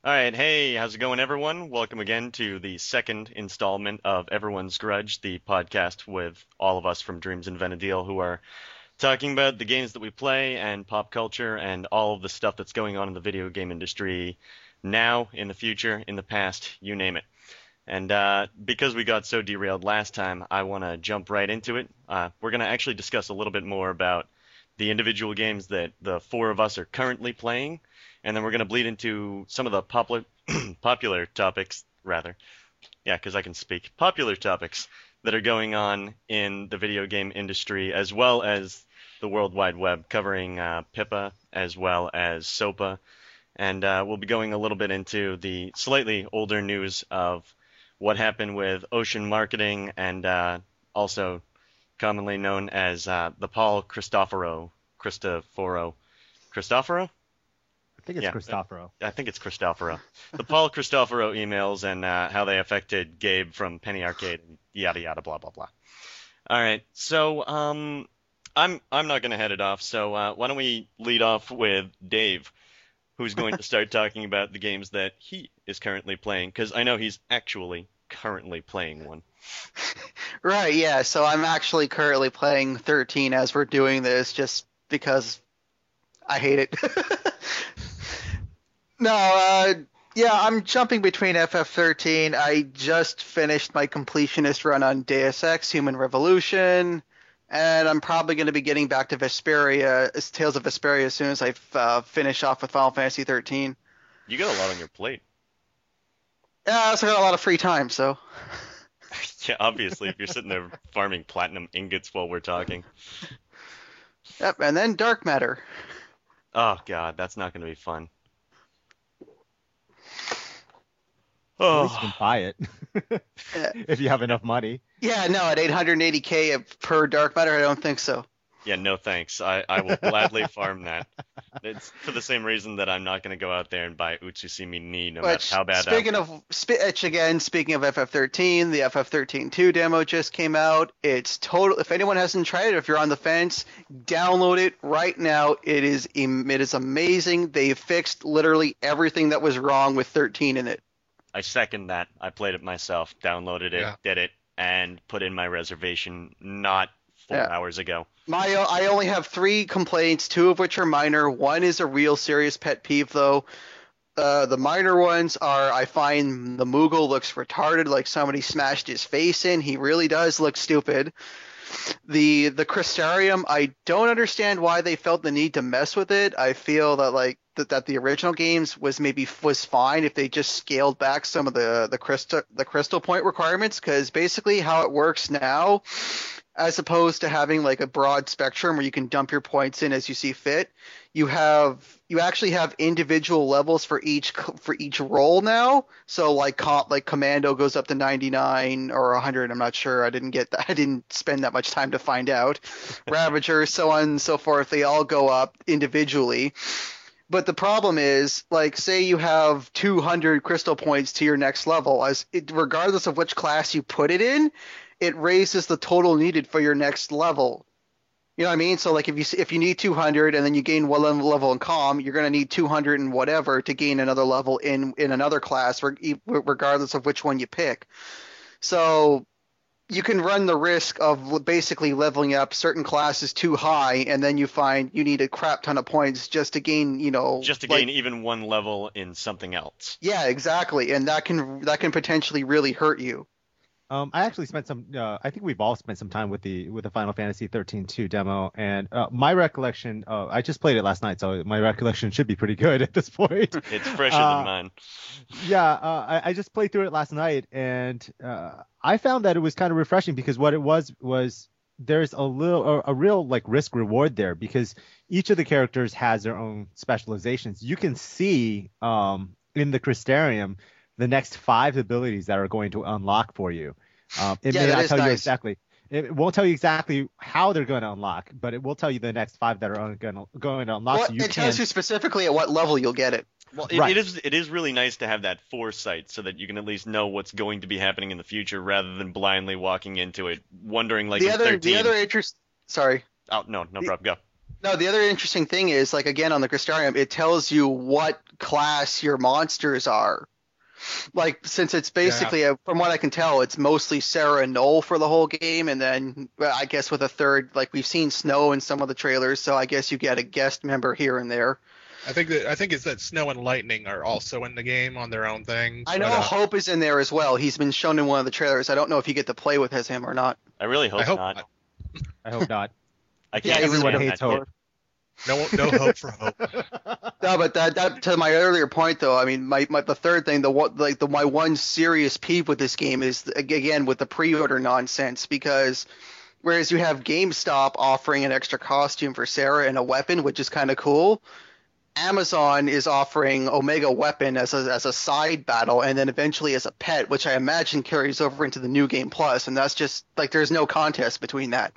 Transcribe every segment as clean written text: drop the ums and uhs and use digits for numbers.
All right, hey, how's it going, everyone? Welcome again to the second installment of Everyone's Grudge, the podcast with all of us from Dreams Invented Deal who are talking about the games that we play and pop culture and all of the stuff that's going on in the video game industry now, in the future, in the past, you name it. And because we got so derailed last time, I want to jump right into it. We're going to actually discuss a little bit more about the individual games that the four of us are currently playing, and then we're going to bleed into some of the popular topics, rather. Yeah, because I can speak. Popular topics that are going on in the video game industry, as well as the World Wide Web, covering Pippa as well as SOPA. And we'll be going a little bit into the slightly older news of what happened with Ocean Marketing and also commonly known as the Paul Cristoforo? I think it's Yeah, Cristoforo. I think it's Cristoforo. The Paul Cristoforo emails and how they affected Gabe from Penny Arcade and yada yada blah blah blah. All right, so I'm not gonna head it off. So why don't we lead off with Dave, who's going to start talking about the games that he is currently playing, because I know he's actually currently playing one. Right, yeah. So I'm actually currently playing 13 as we're doing this just because I hate it. No, yeah, I'm jumping between FF13. I just finished my completionist run on Deus Ex Human Revolution, and I'm probably going to be getting back to Vesperia, Tales of Vesperia, as soon as I finish off with Final Fantasy 13. You got a lot on your plate. Yeah, I also got a lot of free time, so. Yeah, obviously, if you're sitting there farming platinum ingots while we're talking. Yep, and then Dark Matter. Oh God, that's not going to be fun. At least you Oh, can buy it if you have enough money. Yeah, no, at 880K per Dark Matter, I don't think so. yeah, no thanks. I will gladly farm that. It's for the same reason that I'm not going to go out there and buy Utsusimi Ni, no matter Which, how bad that. speaking of FF13, the FF13 2 demo just came out. It's total. If anyone hasn't tried it, if you're on the fence, download it right now. It is amazing. They fixed literally everything that was wrong with 13 in it. I second that. I played it myself, downloaded it, Yeah. did it, and put in my reservation not 4 hours ago. I only have 3 complaints, 2 of which are minor. One is a real serious pet peeve, though. The minor ones are, I find the Moogle looks retarded, like somebody smashed his face in. He really does look stupid. The Crystarium, I don't understand why they felt the need to mess with it. I feel that that the original games was fine if they just scaled back some of the crystal point requirements, because basically how it works now, as opposed to having like a broad spectrum where you can dump your points in as you see fit, you actually have individual levels for each role now. So like Commando goes up to 99 or 100. I'm not sure. I didn't spend that much time to find out. Ravager, so on and so forth. They all go up individually. But the problem is, like, say you have 200 crystal points to your next level, regardless of which class you put it in, it raises the total needed for your next level. You know what I mean? So like if you need 200 and then you gain one level in Comm, you're going to need 200 and whatever to gain another level in another class, regardless of which one you pick. So you can run the risk of basically leveling up certain classes too high, and then you find you need a crap ton of points just to gain, Just to gain even one level in something else. Yeah, exactly, and that can potentially really hurt you. I actually spent some. I think we've all spent some time with the Final Fantasy 13-2 demo, and my recollection. I just played it last night, so my recollection should be pretty good at this point. It's fresher than mine. Yeah, I just played through it last night, and I found that it was kind of refreshing, because what it was there's a real like risk reward there, because each of the characters has their own specializations. You can see in the Crystarium the next 5 abilities that are going to unlock for you. It may not tell you exactly. It won't tell you exactly how they're going to unlock, but it will tell you the next 5 that are going to unlock. Well, so it tells you specifically at what level you'll get it. Well, Right. it is really nice to have that foresight so that you can at least know what's going to be happening in the future rather than blindly walking into it, wondering like The other interest. Sorry. Oh, no problem. Go. No, the other interesting thing is, like, again, on the Crystarium, it tells you what class your monsters are. Like, since it's basically, from what I can tell, it's mostly Sarah and Noel for the whole game, and then well, I guess with a third, like we've seen Snow in some of the trailers, so I guess you get a guest member here and there. I think it's that Snow and Lightning are also in the game on their own thing. I know Hope is in there as well. He's been shown in one of the trailers. I don't know if you get to play with as him or not. I really hope not. I hope not. I can't. Everyone stand hates that Hope. No hope for Hope. No, but that to my earlier point though, I mean, the third thing, my one serious peeve with this game is again with the pre-order nonsense, because whereas you have GameStop offering an extra costume for Sarah and a weapon, which is kind of cool, Amazon is offering Omega Weapon as a side battle, and then eventually as a pet, which I imagine carries over into the New Game Plus, and that's just like there's no contest between that.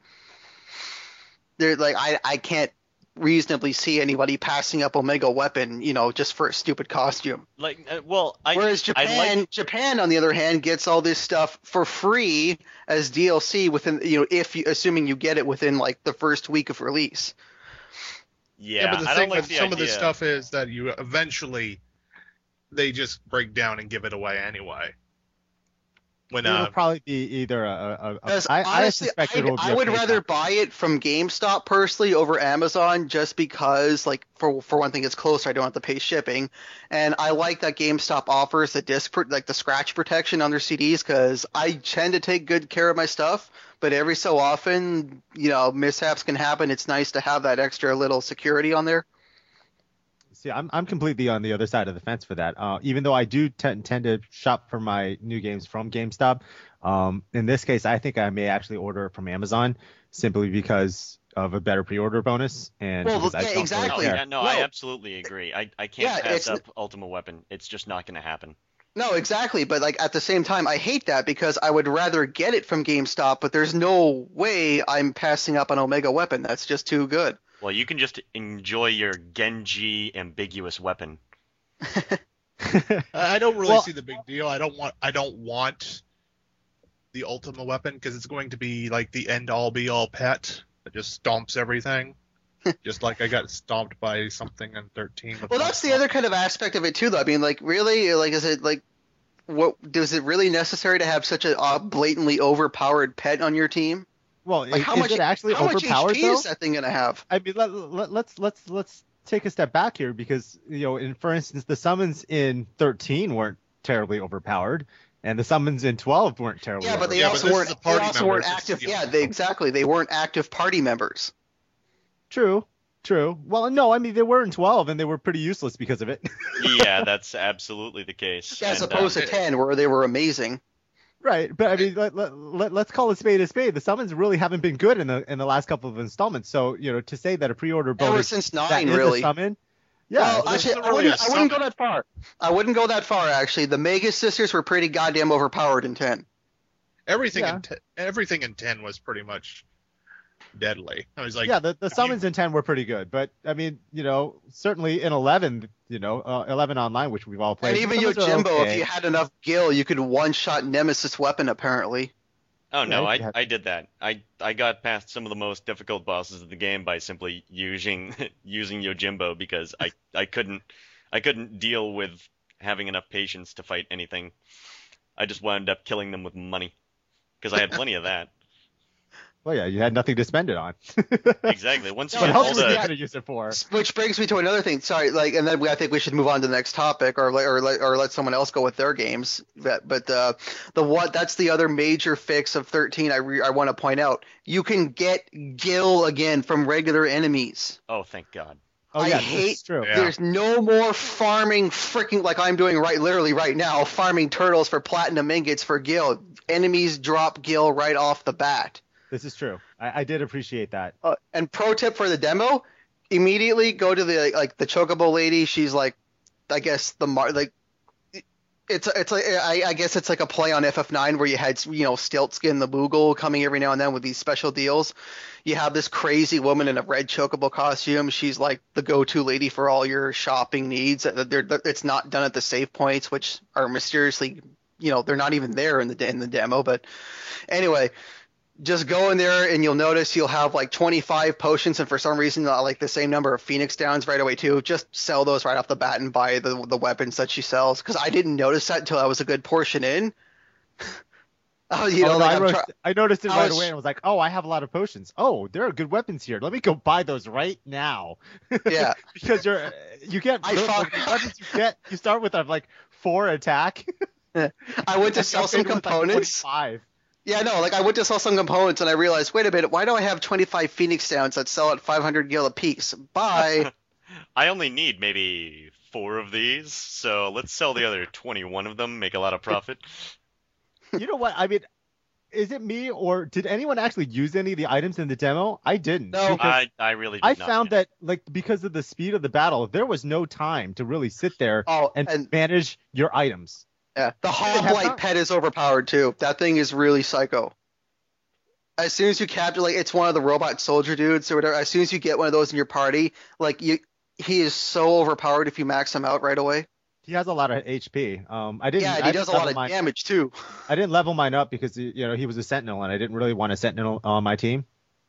There, like I can't reasonably see anybody passing up Omega Weapon, just for a stupid costume. Whereas Japan, on the other hand, gets all this stuff for free as DLC within, assuming you get it within like the first week of release. Yeah, but the thing with some of this stuff is that you eventually they just break down and give it away anyway. It'll probably be either I suspect I would rather buy it from GameStop personally over Amazon, just because, like, for one thing, it's closer. I don't have to pay shipping, and I like that GameStop offers the the scratch protection on their CDs, because I tend to take good care of my stuff. But every so often, mishaps can happen. It's nice to have that extra little security on there. See, I'm completely on the other side of the fence for that. Even though I do tend to shop for my new games from GameStop, in this case, I think I may actually order it from Amazon simply because of a better pre-order bonus. And exactly. I absolutely agree. I can't pass up Ultimate Weapon. It's just not going to happen. No, exactly. But like at the same time, I hate that because I would rather get it from GameStop, but there's no way I'm passing up an Omega Weapon. That's just too good. Well, you can just enjoy your Genji ambiguous weapon. I don't really see the big deal. I don't want the Ultimate Weapon because it's going to be like the end-all be-all pet that just stomps everything. Just like I got stomped by something in 13. Well, that's the other kind of aspect of it too, though. I mean, like, really, like, is it like, what is it really necessary to have such a blatantly overpowered pet on your team? Well, like, how much it actually overpowered HP though? Is that thing gonna have? I mean, let's take a step back here, because for instance, the summons in 13 weren't terribly overpowered, and the summons in 12 weren't terribly. Yeah, but they also weren't active. Yeah, they weren't active party members. True. Well, no, I mean they were in 12 and they were pretty useless because of it. Yeah, that's absolutely the case. As opposed to 10, where they were amazing. Right, but I mean, let's call a spade a spade. The summons really haven't been good in the last couple of installments. So to say that a pre-order bonus ever since 9 really a summon, yeah. Well, actually, I wouldn't go that far. I wouldn't go that far actually. The Mega Sisters were pretty goddamn overpowered in 10. Everything in 10 was pretty much deadly. I was like, yeah, the summons in 10 were pretty good, but I mean, certainly in 11, 11 online, which we've all played. And even Yojimbo, if you had enough gil, you could one-shot Nemesis weapon apparently. Oh no, I did that. I got past some of the most difficult bosses of the game by simply using Yojimbo, because I couldn't deal with having enough patience to fight anything. I just wound up killing them with money, because I had plenty of that. Well, yeah, you had nothing to spend it on. Exactly. Once you what get else all was you the going to use it for? Which brings me to another thing. Sorry, and then I think we should move on to the next topic, or let someone else go with their games. But that's the other major fix of 13. I want to point out. You can get gil again from regular enemies. Oh, thank God. Oh, yeah, I hate. True. Yeah. There's no more farming freaking like I'm doing literally right now, farming turtles for platinum ingots for gil. Enemies drop gil right off the bat. This is true. I did appreciate that. And pro tip for the demo: immediately go to the Chocobo lady. She's like, I guess it's like I guess it's like a play on FF9 where you had Stiltskin the Moogle coming every now and then with these special deals. You have this crazy woman in a red Chocobo costume. She's like the go-to lady for all your shopping needs. It's not done at the save points, which are mysteriously they're not even there in the demo. But anyway. just go in there and you'll notice you'll have like 25 potions, and for some reason like the same number of Phoenix Downs right away too. Just sell those right off the bat and buy the weapons that she sells, because I didn't notice that until I was a good portion in. Oh, I noticed it right away and was like, oh, I have a lot of potions. Oh, there are good weapons here. Let me go buy those right now. Yeah. Because you get the weapons you start with like 4 attack. I went to sell some components. Like yeah, no, like I went to sell some components and I realized, wait a minute, why do I have 25 Phoenix Downs that sell at 500 gil a piece? Bye. I only need maybe 4 of these, so let's sell the other 21 of them, make a lot of profit. You know what? I mean, is it me, or did anyone actually use any of the items in the demo? I didn't. No, I really did not. I found that, like, because of the speed of the battle, there was no time to really sit there and manage your items. Yeah, the Hoplite pet is overpowered too. That thing is really psycho. As soon as you capture, like, it's one of the robot soldier dudes or whatever. As soon as you get one of those in your party, like, he is so overpowered if you max him out right away. He has a lot of HP. He does a lot of damage too. I didn't level mine up because he was a sentinel and I didn't really want a sentinel on my team.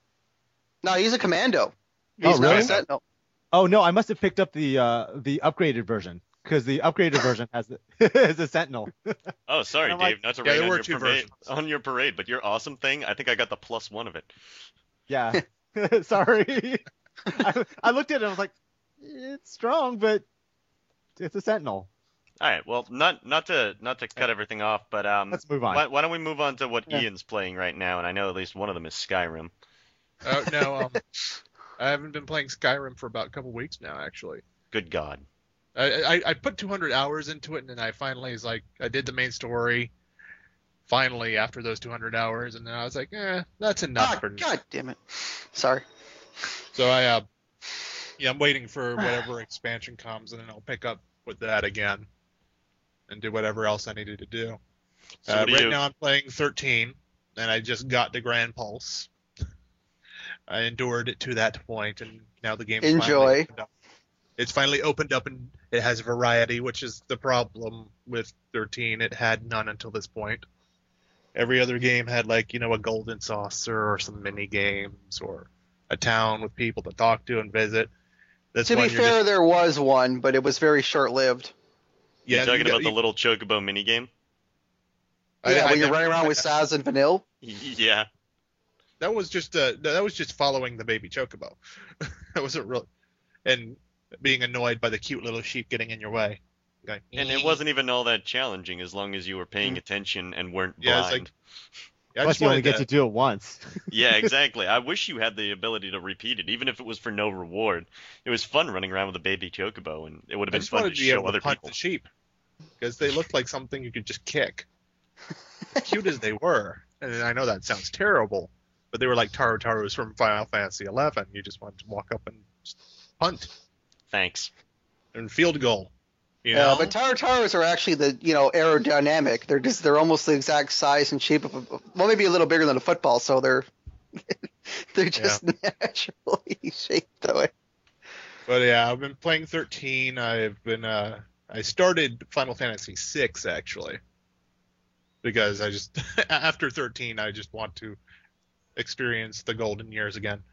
No, he's a commando. He's really? not a sentinel. Oh no, I must have picked up the upgraded version, because the upgraded version has is a sentinel. Oh, sorry, Dave, not to rain on your parade, but your awesome thing, I think I got the +1 of it. Yeah, sorry. I looked at it and I was like, it's strong, but it's a sentinel. All right, well, not to cut everything off, but let's move on. Why don't we move on to what Ian's playing right now? And I know at least one of them is Skyrim. No, I haven't been playing Skyrim for about a couple weeks now, actually. Good God. I put 200 hours into it, and then I finally I did the main story. Finally, after those 200 hours, and then I was like, that's enough for. God damn it! Sorry. So I'm waiting for whatever expansion comes, and then I'll pick up with that again, and do whatever else I needed to do. So right now I'm playing 13, and I just got the Grand Pulse. I endured it to that point, and now the game. Enjoy. It's finally opened up, and it has variety, which is the problem with 13. It had none until this point. Every other game had a golden saucer or some mini games or a town with people to talk to and visit. To be fair, there was one, but it was very short-lived. Yeah, you're talking about the little Chocobo minigame? Yeah, when you're running around with Saz and Vanille? Yeah. That was just following the baby Chocobo. That wasn't really... And being annoyed by the cute little sheep getting in your way. And it wasn't even all that challenging as long as you were paying attention and weren't blind. Plus you only get to do it once. Yeah, exactly. I wish you had the ability to repeat it, even if it was for no reward. It was fun running around with a baby Chocobo, and it would have been fun to show other people. The sheep, because they looked like something you could just kick. Cute as they were, and I know that sounds terrible, but they were like Tarotarus from Final Fantasy XI. You just wanted to walk up and just punt. Thanks. And field goal. Yeah, but Tarotarus are actually aerodynamic. They're almost the exact size and shape of maybe a little bigger than a football, so they're just naturally shaped that way. But yeah, I've been playing 13. I started Final Fantasy VI actually, because I just after 13 I just want to experience the golden years again.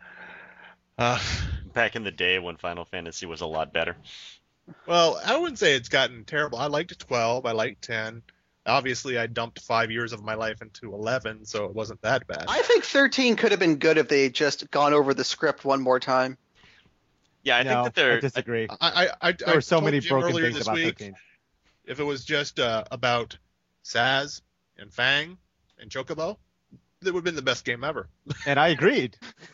Back in the day when Final Fantasy was a lot better. Well, I wouldn't say it's gotten terrible. I liked 12. I liked 10. Obviously, I dumped 5 years of my life into 11, so it wasn't that bad. I think 13 could have been good if they had just gone over the script one more time. Yeah, I think that they're... I disagree. There were so many broken things about 13. If it was just about Saz and Fang and Chocobo, it would have been the best game ever. And I agreed.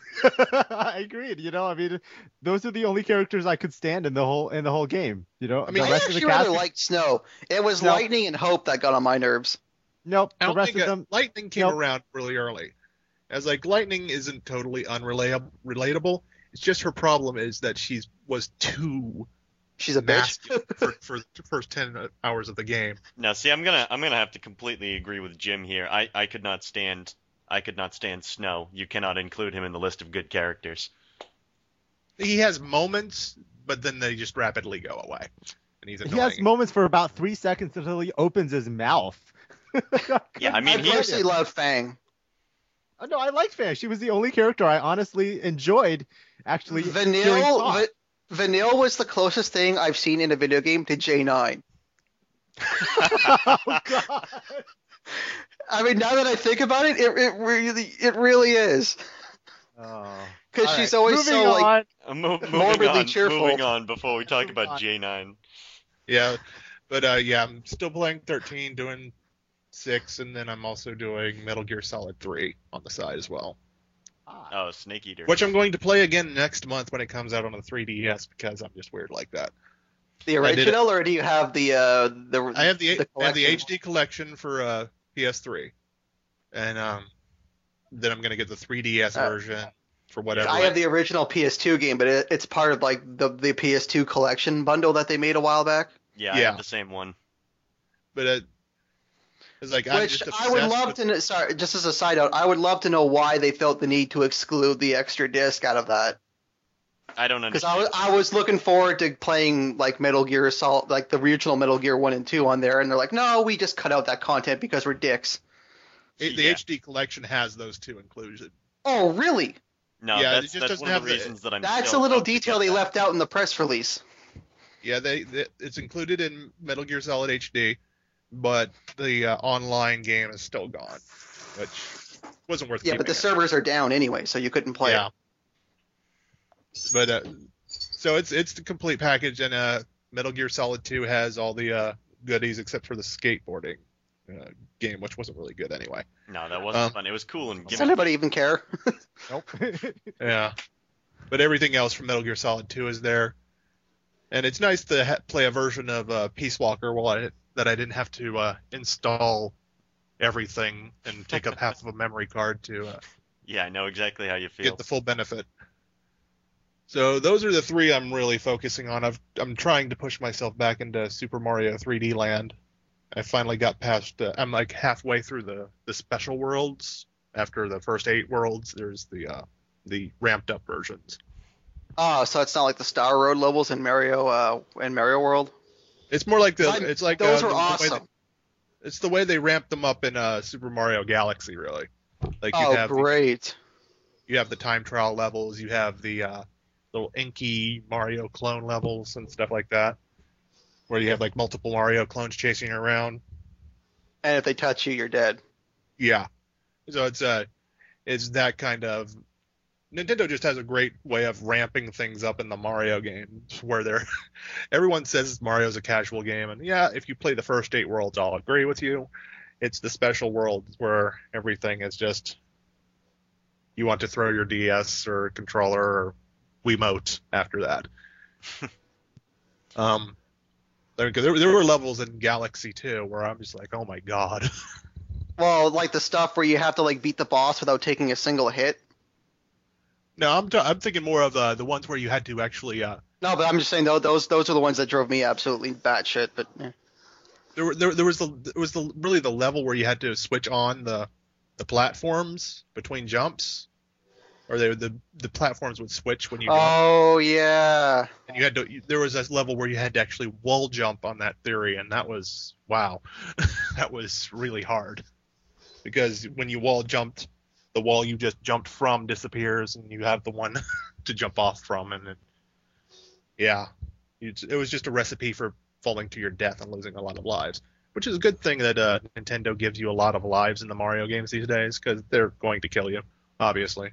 I agreed. I mean, those are the only characters I could stand in the whole game. I mean, I actually rather liked Snow. It was Lightning and Hope that got on my nerves. Nope. The rest of them. Lightning came around really early. As Lightning isn't totally relatable. It's just her problem is that she's a bitch for the first 10 hours of the game. Now, see, I'm gonna have to completely agree with Jim here. I could not stand Snow. You cannot include him in the list of good characters. He has moments, but then they just rapidly go away. And he's annoying. He has moments for about 3 seconds until he opens his mouth. Yeah, I mean, I personally love Fang. No, I liked Fan. She was the only character I honestly enjoyed actually hearing talk. Vanille was the closest thing I've seen in a video game to J9. Oh God. I mean, now that I think about it, it really is. Oh. Because All she's right, always moving so like on. morbidly cheerful. Moving on before we talk Moving about on. J9. Yeah, but yeah, I'm still playing 13, doing 6, and then I'm also doing Metal Gear Solid 3 on the side as well. Oh, Snake Eater. Which I'm going to play again next month when it comes out on the 3DS because I'm just weird like that. The original, or do you have the I have the collection? HD collection for PS3, and then I'm gonna get the 3DS version for whatever. I have the original PS2 game, but it's part of like the PS2 collection bundle that they made a while back. Yeah, I have the same one. But it's like I'm Which just I would love to know. Sorry, just as a side note, I would love to know why they felt the need to exclude the extra disc out of that. I don't Because understand. I was looking forward to playing like Metal Gear Solid, like the original Metal Gear 1 and 2 on there, and they're like, no, we just cut out that content because we're dicks. The HD collection has those two included. Oh, really? No, Yeah, that's doesn't one of have the reasons that I'm. That's so a little pumped to detail get they that. left out in the press release. Yeah, it's included in Metal Gear Solid HD, but the online game is still gone, which wasn't worth. Yeah, but the keeping. servers are down anyway, so you couldn't play Yeah. it. But so it's the complete package, and Metal Gear Solid 2 has all the goodies except for the skateboarding game, which wasn't really good anyway. No, that wasn't fun. It was cool and Does anybody even care? Nope. Yeah. But everything else from Metal Gear Solid 2 is there. And it's nice to play a version of Peace Walker that I didn't have to install everything and take up half of a memory card to Yeah, I know exactly how you feel. get the full benefit. So those are the three I'm really focusing on. I'm trying to push myself back into Super Mario 3D Land. I finally got past. I'm like halfway through the special worlds. After the first 8 worlds, there's the ramped up versions. Oh, so it's not like the Star Road levels in Mario World. It's more like those were awesome. It's the way they ramped them up in Super Mario Galaxy, really. Like Great. You have the time trial levels. You have the little inky Mario clone levels and stuff like that, where you have like multiple Mario clones chasing you around. And if they touch you, you're dead. Yeah. So it's that kind of. Nintendo just has a great way of ramping things up in the Mario games, where everyone says Mario's a casual game, and yeah, if you play the first 8 worlds, I'll agree with you. It's the special worlds where everything is just you want to throw your DS or controller or Wiimote after that. There were levels in Galaxy 2 where I'm just like, oh my god. Well, like the stuff where you have to like beat the boss without taking a single hit. No, I'm thinking more of the ones where you had to actually. No, but I'm just saying those are the ones that drove me absolutely batshit. But yeah. There was really the level where you had to switch on the platforms between jumps, or the platforms would switch when you. Oh yeah. And you had to. There was this level where you had to actually wall jump on that theory, and that was wow, that was really hard, because when you wall jumped, the wall you just jumped from disappears, and you have the one to jump off from, and it was just a recipe for falling to your death and losing a lot of lives, which is a good thing that Nintendo gives you a lot of lives in the Mario games these days, because they're going to kill you, obviously.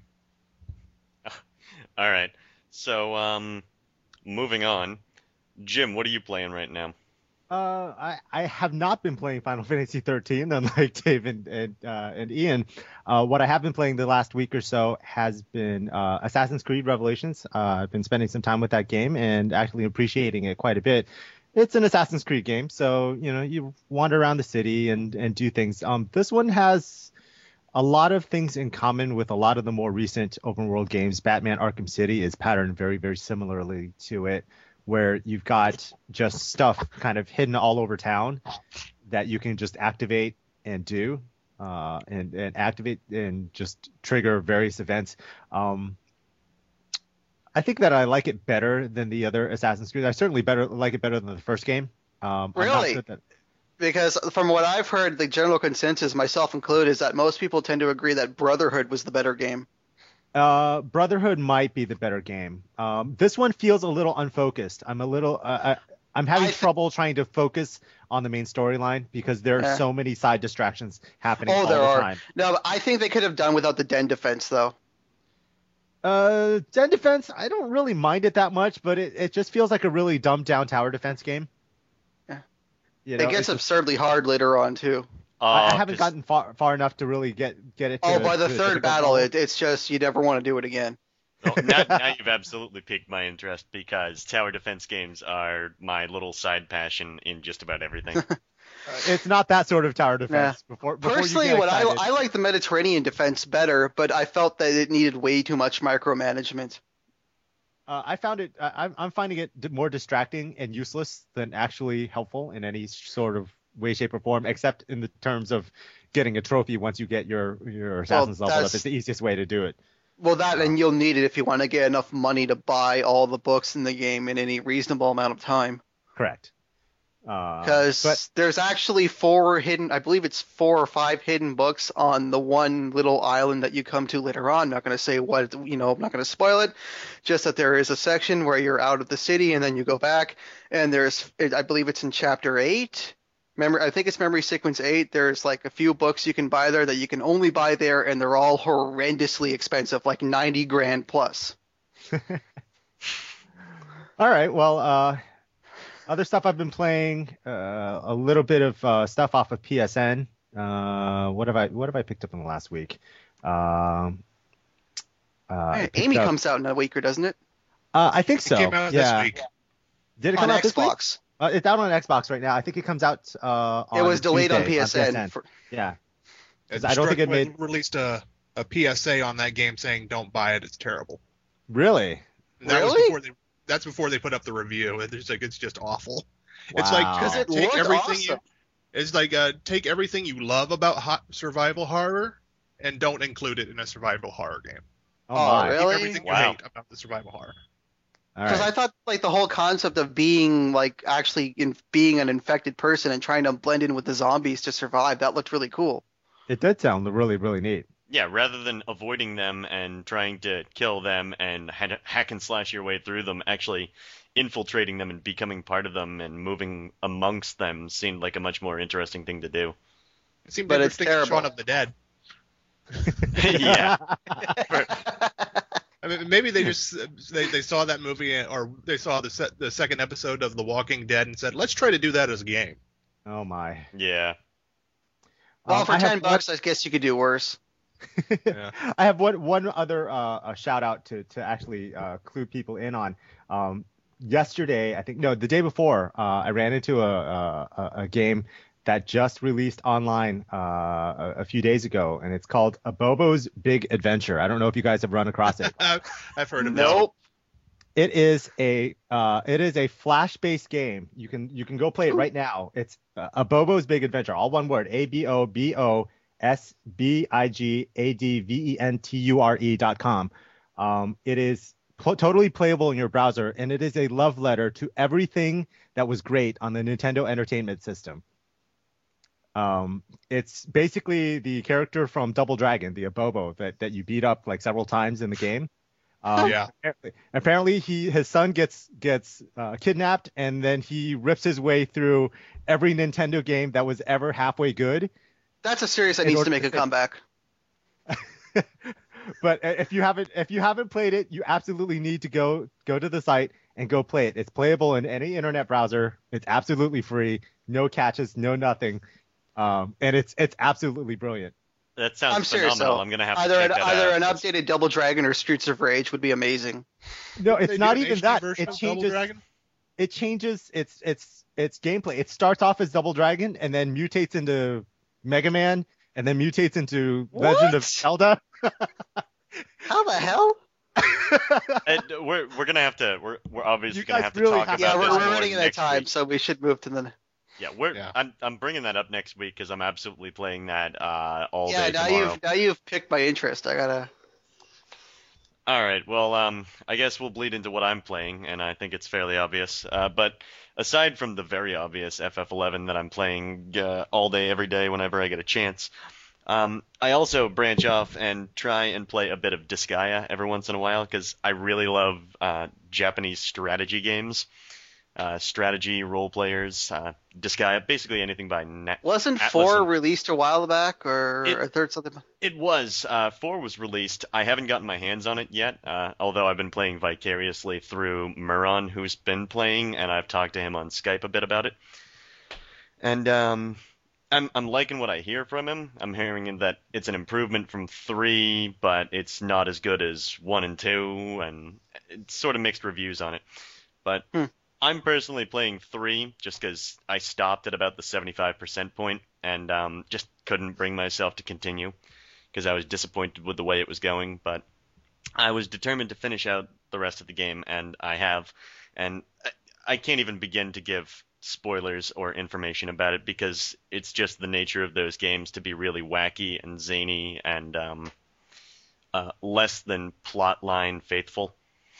All right. So, moving on. Jim, what are you playing right now? I have not been playing Final Fantasy 13, unlike Dave and Ian. What I have been playing the last week or so has been Assassin's Creed Revelations. I've been spending some time with that game and actually appreciating it quite a bit. It's an Assassin's Creed game, so you wander around the city and do things. This one has a lot of things in common with a lot of the more recent open world games. Batman Arkham City is patterned very, very similarly to it, where you've got just stuff kind of hidden all over town that you can just activate and do, and activate and just trigger various events. I think that I like it better than the other Assassin's Creed. I certainly like it better than the first game. Really? Because from what I've heard, the general consensus, myself included, is that most people tend to agree that Brotherhood was the better game. Brotherhood might be the better game. This one feels a little unfocused. I'm having trouble trying to focus on the main storyline because there are so many side distractions happening all the time. No, but I think they could have done without the den defense, though. Den defense, I don't really mind it that much, but it just feels like a really dumbed down tower defense game. Yeah. It gets absurdly hard later on, too. I haven't gotten far enough to really get it. By the third battle, it's just you never want to do it again. Well, now you've absolutely piqued my interest because tower defense games are my little side passion in just about everything. It's not that sort of tower defense. Before Personally, I like the Mediterranean defense better, but I felt that it needed way too much micromanagement. I found it. I'm finding it more distracting and useless than actually helpful in any sort of way, shape, or form, except in the terms of getting a trophy once you get your assassin's level up. It's the easiest way to do it. Well, and you'll need it if you want to get enough money to buy all the books in the game in any reasonable amount of time. Correct. Because there's actually 4 or 5 hidden books on the one little island that you come to later on. I'm not going to say what, I'm not going to spoil it. Just that there is a section where you're out of the city and then you go back. And I believe it's in chapter 8. I think it's Memory Sequence 8. There's like a few books you can buy there that you can only buy there, and they're all horrendously expensive, like 90 grand plus. All right. Well, other stuff I've been playing, a little bit of stuff off of PSN. What have I picked up in the last week? Amy comes out in a week, or doesn't it? I think so. It came out this week. Did it come on out this week? Xbox? It's out on Xbox right now. I think it comes out on It was delayed Tuesday, on PSN. Yeah. I don't think it released a PSA on that game saying don't buy it. It's terrible. Really? That's before they put up the review. It's just awful. Wow. It's like because it looked awesome. It's like take everything you love about survival horror and don't include it in a survival horror game. Oh, really? Everything you hate about the survival horror. Because I thought like the whole concept of being like actually being an infected person and trying to blend in with the zombies to survive, that looked really cool. It did sound really, really neat. Yeah, rather than avoiding them and trying to kill them and hack and slash your way through them, actually infiltrating them and becoming part of them and moving amongst them seemed like a much more interesting thing to do. It seemed like Shaun of the Dead. Yeah. I mean, maybe they just they saw that movie or they saw the second episode of The Walking Dead and said, let's try to do that as a game. Oh my. Yeah. Well, for $10, I guess you could do worse. Yeah. I have one other shout out to actually clue people in on. Yesterday, the day before, I ran into a game that just released online a few days ago, and it's called Abobo's Big Adventure. I don't know if you guys have run across it. I've heard of it. Nope. It is a Flash-based game. You can go play it right now. It's Abobo's Big Adventure, all one word, ABOBOSBIGADVENTURE.com. It is totally playable in your browser, and it is a love letter to everything that was great on the Nintendo Entertainment System. It's basically the character from Double Dragon, the Abobo that you beat up like several times in the game. Yeah. Apparently his son gets kidnapped, and then he rips his way through every Nintendo game that was ever halfway good. That's a series that needs to make a comeback. But if you haven't played it, you absolutely need to go to the site and go play it. It's playable in any internet browser. It's absolutely free, no catches, no nothing, and it's absolutely brilliant. That sounds I'm serious, phenomenal. though. I'm gonna have to check that out. Either an updated Double Dragon or Streets of Rage would be amazing. No, it's not even that. It changes its gameplay. It starts off as Double Dragon and then mutates into Mega Man and then mutates into Legend of Zelda. How the hell? We're gonna have to. We're obviously gonna have to really talk about Yeah, this we're more running out of next time, week. so we should move to the. Yeah, I'm bringing that up next week because I'm absolutely playing that all day Yeah, tomorrow. now you've piqued my interest. I gotta. All right. Well, I guess we'll bleed into what I'm playing, and I think it's fairly obvious. But aside from the very obvious FF11 that I'm playing all day, every day, whenever I get a chance, I also branch off and try and play a bit of Disgaea every once in a while because I really love Japanese strategy games, strategy role players, Disgaea, basically anything by Wasn't Atlas 4 and released a while back, or it a third something? it was. 4 was released. I haven't gotten my hands on it yet, although I've been playing vicariously through Muron, who's been playing, and I've talked to him on Skype a bit about it. And I'm liking what I hear from him. I'm hearing that it's an improvement from 3, but it's not as good as 1 and 2, and it's sort of mixed reviews on it. But Hmm. I'm personally playing 3 just because I stopped at about the 75% point and just couldn't bring myself to continue because I was disappointed with the way it was going. But I was determined to finish out the rest of the game, and I have. And I can't even begin to give spoilers or information about it because it's just the nature of those games to be really wacky and zany and less than plotline faithful.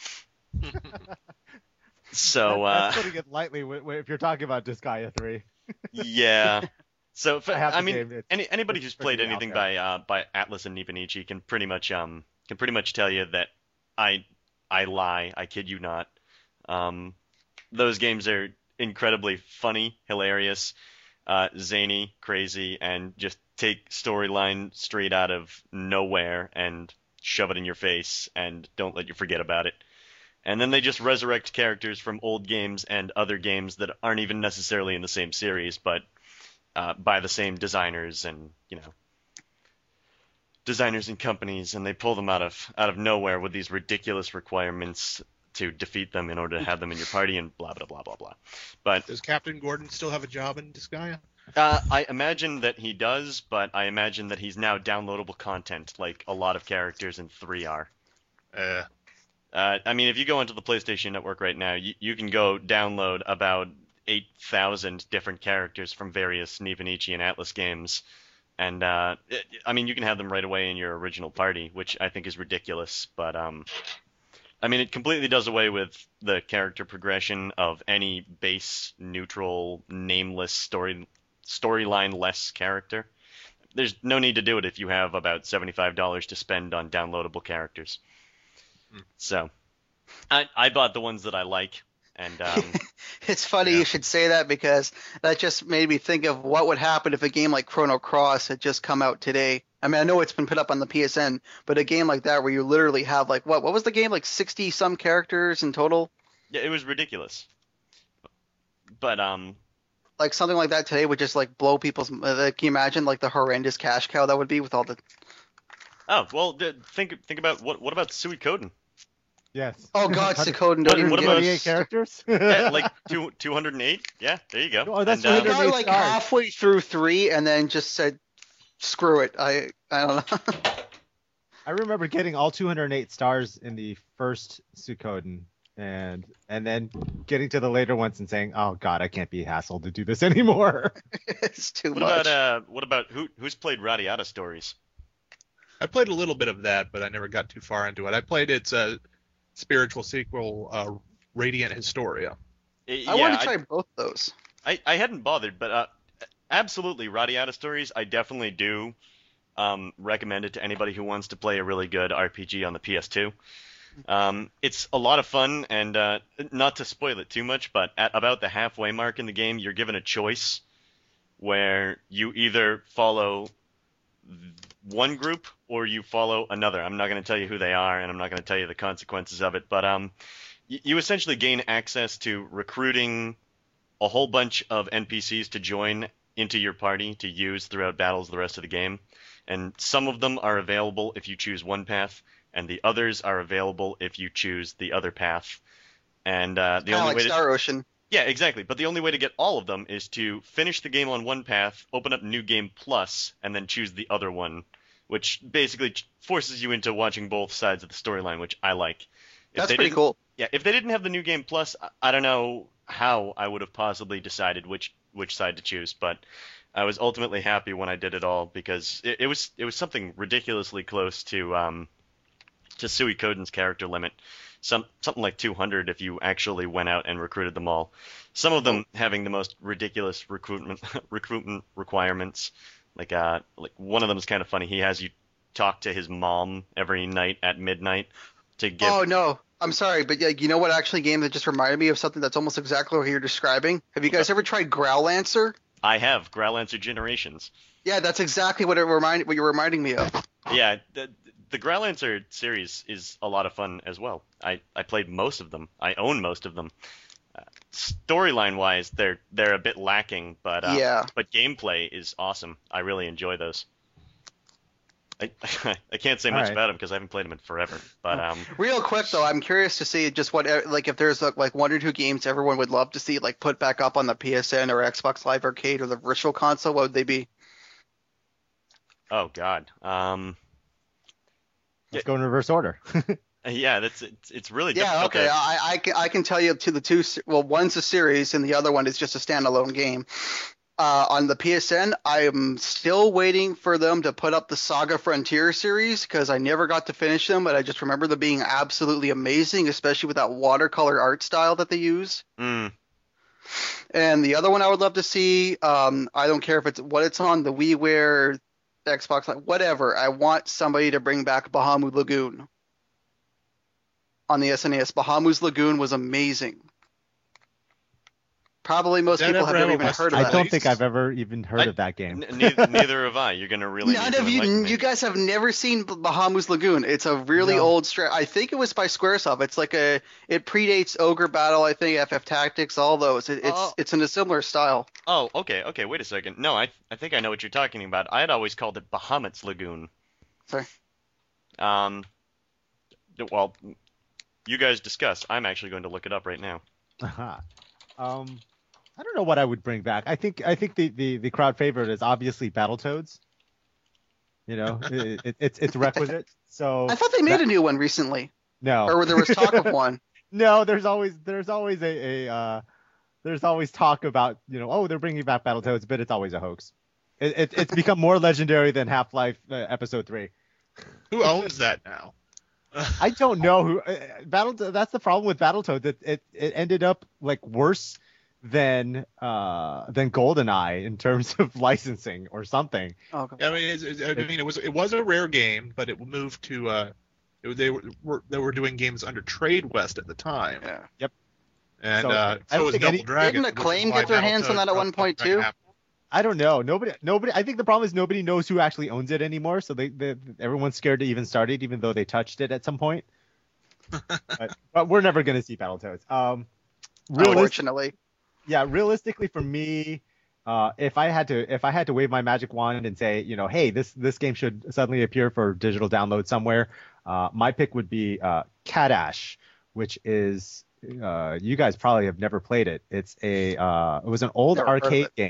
So That's putting it lightly if you're talking about Disgaea 3. yeah. So I have I the mean, game. anybody It's who's played pretty out anything there. by Atlas and Nipponichi can pretty much tell you that I I lie. I kid you not. Um, those games are incredibly funny, hilarious, zany, crazy, and just take storyline straight out of nowhere and shove it in your face and don't let you forget about it. And then they just resurrect characters from old games and other games that aren't even necessarily in the same series, but by the same designers and designers and companies, and they pull them out of nowhere with these ridiculous requirements to defeat them in order to have them in your party and blah blah blah blah blah. But Does Captain Gordon still have a job in Disgaea? I imagine that he does, but I imagine that he's now downloadable content, like a lot of characters in 3 are. Uh, I mean, if you go into the PlayStation Network right now, you can go download about 8,000 different characters from various Nipponichi and Atlas games. And, I mean, you can have them right away in your original party, which I think is ridiculous. But, I mean, it completely does away with the character progression of any base, neutral, nameless storyline-less character. There's no need to do it if you have about $75 to spend on downloadable characters. So, I bought the ones that I like, and It's funny Yeah. you should say that because that just made me think of what would happen if a game like Chrono Cross had just come out today. I mean, I know it's been put up on the PSN, but a game like that where you literally have like what was the game, like 60 some characters in total? yeah, it was ridiculous. But Like something like that today would just like blow people's. Can you imagine like the horrendous cash cow that would be with all the? oh well, think about what about Suikoden? Yes. Oh God, 100 Suikoden don't even what get about- me 128 characters? Yeah, like 208. Yeah, there you go. Oh, that's And, I 208 got like stars. halfway through 3 and then just said, "Screw it." I don't know. I remember getting all 208 stars in the first Suikoden, and then getting to the later ones and saying, "Oh God, I can't be hassled to do this anymore." It's too what much. about who's played Radiata Stories? I played a little bit of that, but I never got too far into it. I played its spiritual sequel, Radiant Historia. I want to try both those. I hadn't bothered, but absolutely, Radiata Stories, I definitely do recommend it to anybody who wants to play a really good RPG on the PS2. It's a lot of fun, and not to spoil it too much, but at about the halfway mark in the game, you're given a choice where you either follow one group or you follow another. I'm not going to tell you who they are, and I'm not going to tell you the consequences of it, but you essentially gain access to recruiting a whole bunch of NPCs to join into your party to use throughout battles the rest of the game. And some of them are available if you choose one path, and the others are available if you choose the other path. And the Kind of only like way Star Ocean. yeah, exactly. But the only way to get all of them is to finish the game on one path, open up New Game Plus, and then choose the other one, which basically forces you into watching both sides of the storyline, which I like. If That's they pretty didn't- cool. Yeah, if they didn't have the New Game Plus, I don't know how I would have possibly decided which side to choose, but I was ultimately happy when I did it all because it was something ridiculously close to just Suikoden's character limit, something like 200 if you actually went out and recruited them all. Some of them having the most ridiculous recruitment requirements. Like one of them is kind of funny. He has you talk to his mom every night at midnight to give. Oh no, I'm sorry, but you know what actually game that just reminded me of something that's almost exactly what you're describing? Have you guys ever tried Growlancer? I have Growlancer Generations. Yeah, that's exactly what you're reminding me of. Yeah, the Growlancer series is a lot of fun as well. I played most of them. I own most of them. Storyline wise, they're a bit lacking, but but gameplay is awesome. I really enjoy those. I can't say much about them because I haven't played them in forever. But real quick though, I'm curious to see just what like if there's like one or two games everyone would love to see like put back up on the PSN or Xbox Live Arcade or the Virtual Console. What would they be? Oh God. Let's go in reverse order. Yeah, it's really difficult. Yeah, okay. I can tell you to the two. Well, one's a series and the other one is just a standalone game. On the PSN, I'm still waiting for them to put up the Saga Frontier series because I never got to finish them, but I just remember them being absolutely amazing, especially with that watercolor art style that they use. Mm. And the other one I would love to see, I don't care if it's what it's on, the WiiWare, Xbox, whatever. I want somebody to bring back Bahamut Lagoon. On the SNES, Bahamut's Lagoon was amazing. Probably most people have never even heard of that. I don't think I've ever even heard of that game. Neither have I. You're going to really None of you guys have never seen Bahamut's Lagoon. It's a really old I think it was by Squaresoft. It's like it predates Ogre Battle, I think, FF Tactics, all those. It's in a similar style. Oh, okay, wait a second. No, I think I know what you're talking about. I had always called it Bahamut's Lagoon. Sorry. Well, you guys discuss. I'm actually going to look it up right now. I don't know what I would bring back. I think the crowd favorite is obviously Battletoads. You know, it's requisite. So I thought they made a new one recently. No. Or there was talk of one. No, there's always talk about, you know, oh, they're bringing back Battletoads, but it's always a hoax. It's become more legendary than Half-Life Episode 3. Who owns that now? I don't know who That's the problem with Battletoads. It ended up like worse than GoldenEye in terms of licensing or something. Okay. I mean, it was a rare game, but it moved to they were doing games under Trade West at the time. Yeah. Yep. And so was Double Dragon. Didn't Acclaim get their hands on that at one point too? I don't know. Nobody. I think the problem is nobody knows who actually owns it anymore. So everyone's scared to even start it, even though they touched it at some point. but we're never going to see Battletoads. Unfortunately. Yeah, realistically for me, if I had to wave my magic wand and say, you know, hey, this game should suddenly appear for digital download somewhere, my pick would be Cat Ash, which is you guys probably have never played it. It was an old arcade game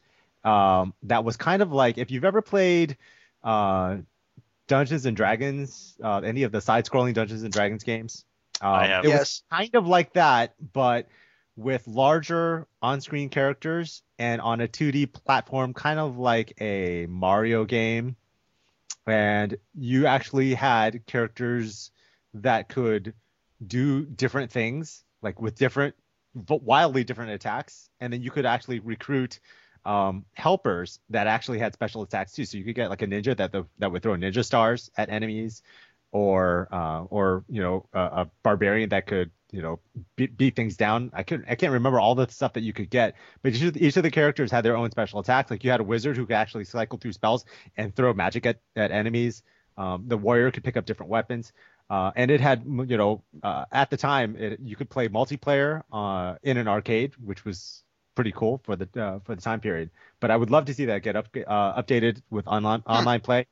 that was kind of like, if you've ever played Dungeons and Dragons, any of the side-scrolling Dungeons and Dragons games. I have. It was kind of like that, but with larger on-screen characters and on a 2D platform, kind of like a Mario game. And you actually had characters that could do different things, like with wildly different attacks. And then you could actually recruit helpers that actually had special attacks too. So you could get like a ninja that would throw ninja stars at enemies, or you know, a barbarian that could, you know, beat things down. I can't remember all the stuff that you could get, but each of the characters had their own special attacks. Like you had a wizard who could actually cycle through spells and throw magic at enemies. The warrior could pick up different weapons, and it had, you know, at the time you could play multiplayer in an arcade, which was pretty cool for the time period. But I would love to see that get updated with online play.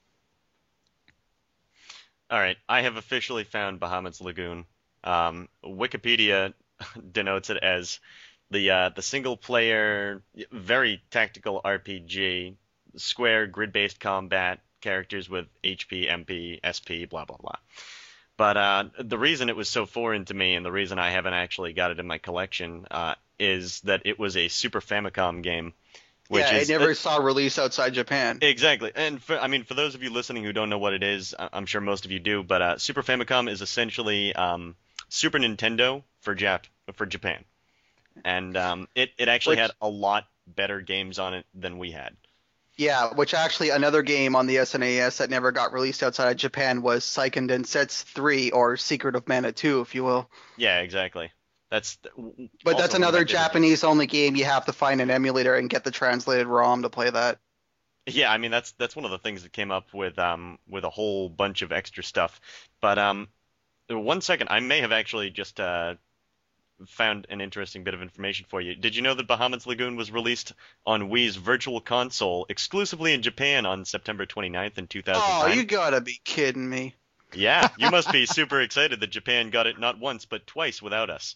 All right, I have officially found Bahamut's Lagoon. Wikipedia denotes it as the single-player, very tactical RPG, square grid-based combat, characters with HP, MP, SP, blah blah blah. But the reason it was so foreign to me, and the reason I haven't actually got it in my collection, is that it was a Super Famicom game which yeah, is it never saw release outside Japan. exactly. And for those of you listening who don't know what it is, I'm sure most of you do, but Super Famicom is essentially Super Nintendo for Japan, and it actually had a lot better games on it than we had. Yeah, which actually another game on the SNES that never got released outside of Japan was Seiken Densetsu 3, or Secret of Mana 2, if you will. Yeah, exactly. But that's another Japanese-only game. You have to find an emulator and get the translated ROM to play that. Yeah, I mean that's one of the things that came up with a whole bunch of extra stuff. But 1 second, I may have actually just found an interesting bit of information for you. Did you know that Bahamut's Lagoon was released on Wii's Virtual Console exclusively in Japan on September 29th in 2009? Oh, you gotta be kidding me. Yeah, you must be super excited that Japan got it not once but twice without us.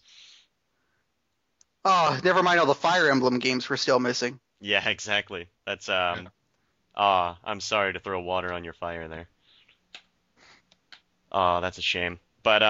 Oh, never mind all the Fire Emblem games we're still missing. Yeah, exactly. That's I'm sorry to throw water on your fire there. Oh, that's a shame. But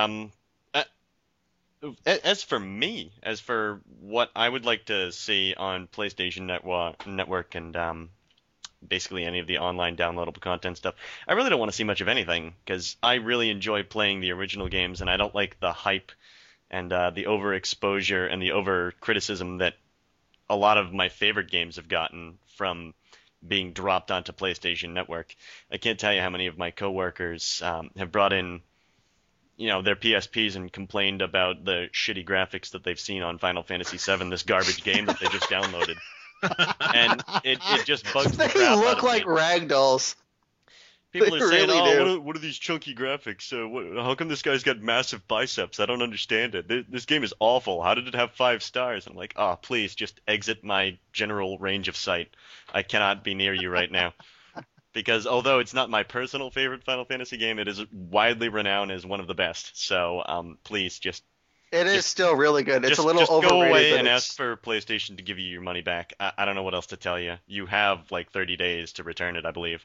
as for me, as for what I would like to see on PlayStation Network and basically any of the online downloadable content stuff, I really don't want to see much of anything, because I really enjoy playing the original games, and I don't like the hype and the overexposure and the over-criticism that a lot of my favorite games have gotten from being dropped onto PlayStation Network. I can't tell you how many of my coworkers have brought in their PSPs and complained about the shitty graphics that they've seen on Final Fantasy VII, this garbage game that they just downloaded. And it just bugs the crap out of me. They look like ragdolls. People are saying, really what are these chunky graphics? How come this guy's got massive biceps? I don't understand it. This game is awful. How did it have 5 stars? I'm like, please, just exit my general range of sight. I cannot be near you right now. Because although it's not my personal favorite Final Fantasy game, it is widely renowned as one of the best. So please, it is still really good. It's just, a little just overrated. Go away and ask for PlayStation to give you your money back. I don't know what else to tell you. You have like 30 days to return it, I believe.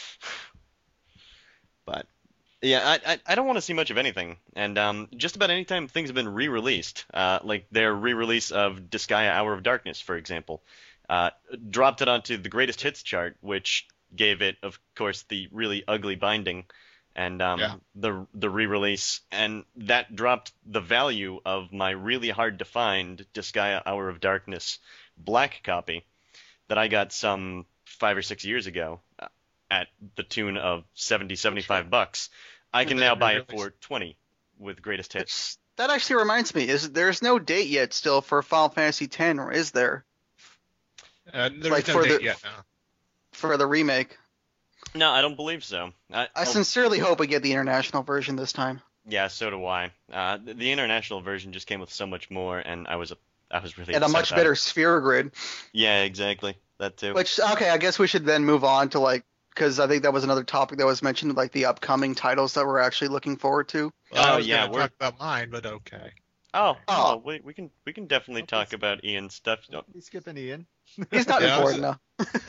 But yeah, I don't want to see much of anything. And just about any time things have been re-released, like their re-release of Disgaea Hour of Darkness, for example, dropped it onto the greatest hits chart, which gave it, of course, the really ugly binding and the re-release, and that dropped the value of my really hard to find Disgaea Hour of Darkness black copy that I got some 5 or 6 years ago at the tune of $75. I can now buy it for $20 with greatest hits. That actually reminds me, there's no date yet still for Final Fantasy X, or is there? There's no date yet now. For the remake. No, I don't believe so. I sincerely hope we get the international version this time. Yeah, so do I. The international version just came with so much more, and I was really and a much better sphere grid. Yeah, exactly. That too. Okay, I guess we should then move on to because I think that was another topic that was mentioned, like the upcoming titles that we're actually looking forward to. Well, I was gonna talk about mine, but okay. Oh, we can definitely talk about Ian's stuff. You skipping Ian? He's not important now.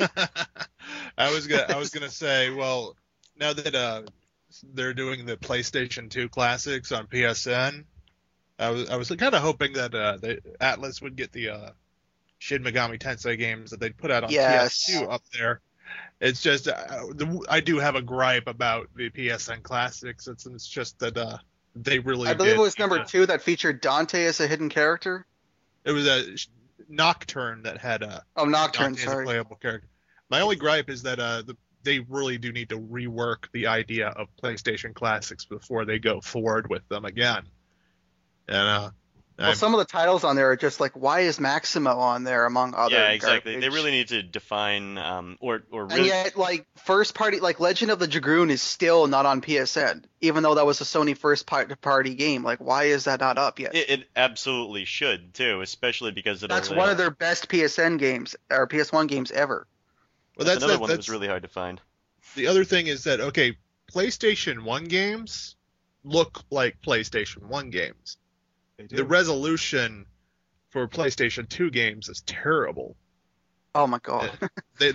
I was gonna say, well, now that they're doing the PlayStation 2 classics on PSN, I was kind of hoping that the Atlas would get the Shin Megami Tensei games that they'd put out on PS2 up there. It's just I do have a gripe about the PSN classics. It's just that they really. I believe it was number 2 that featured Dante as a hidden character. It was a Nocturne that had Nocturne, Dante as a playable character. My only gripe is that they really do need to rework the idea of PlayStation classics before they go forward with them again. And some of the titles on there are just like, why is Maximo on there among other? Yeah, exactly. garbage? They really need to define or really. And yet, first party, Legend of the Dragoon is still not on PSN, even though that was a Sony first party game. Why is that not up yet? It absolutely should too, especially because that's one of their best PSN games or PS1 games ever. Well, that's another one that was really hard to find. The other thing is that PlayStation 1 games look like PlayStation 1 games. The resolution for PlayStation 2 games is terrible. Oh my god. They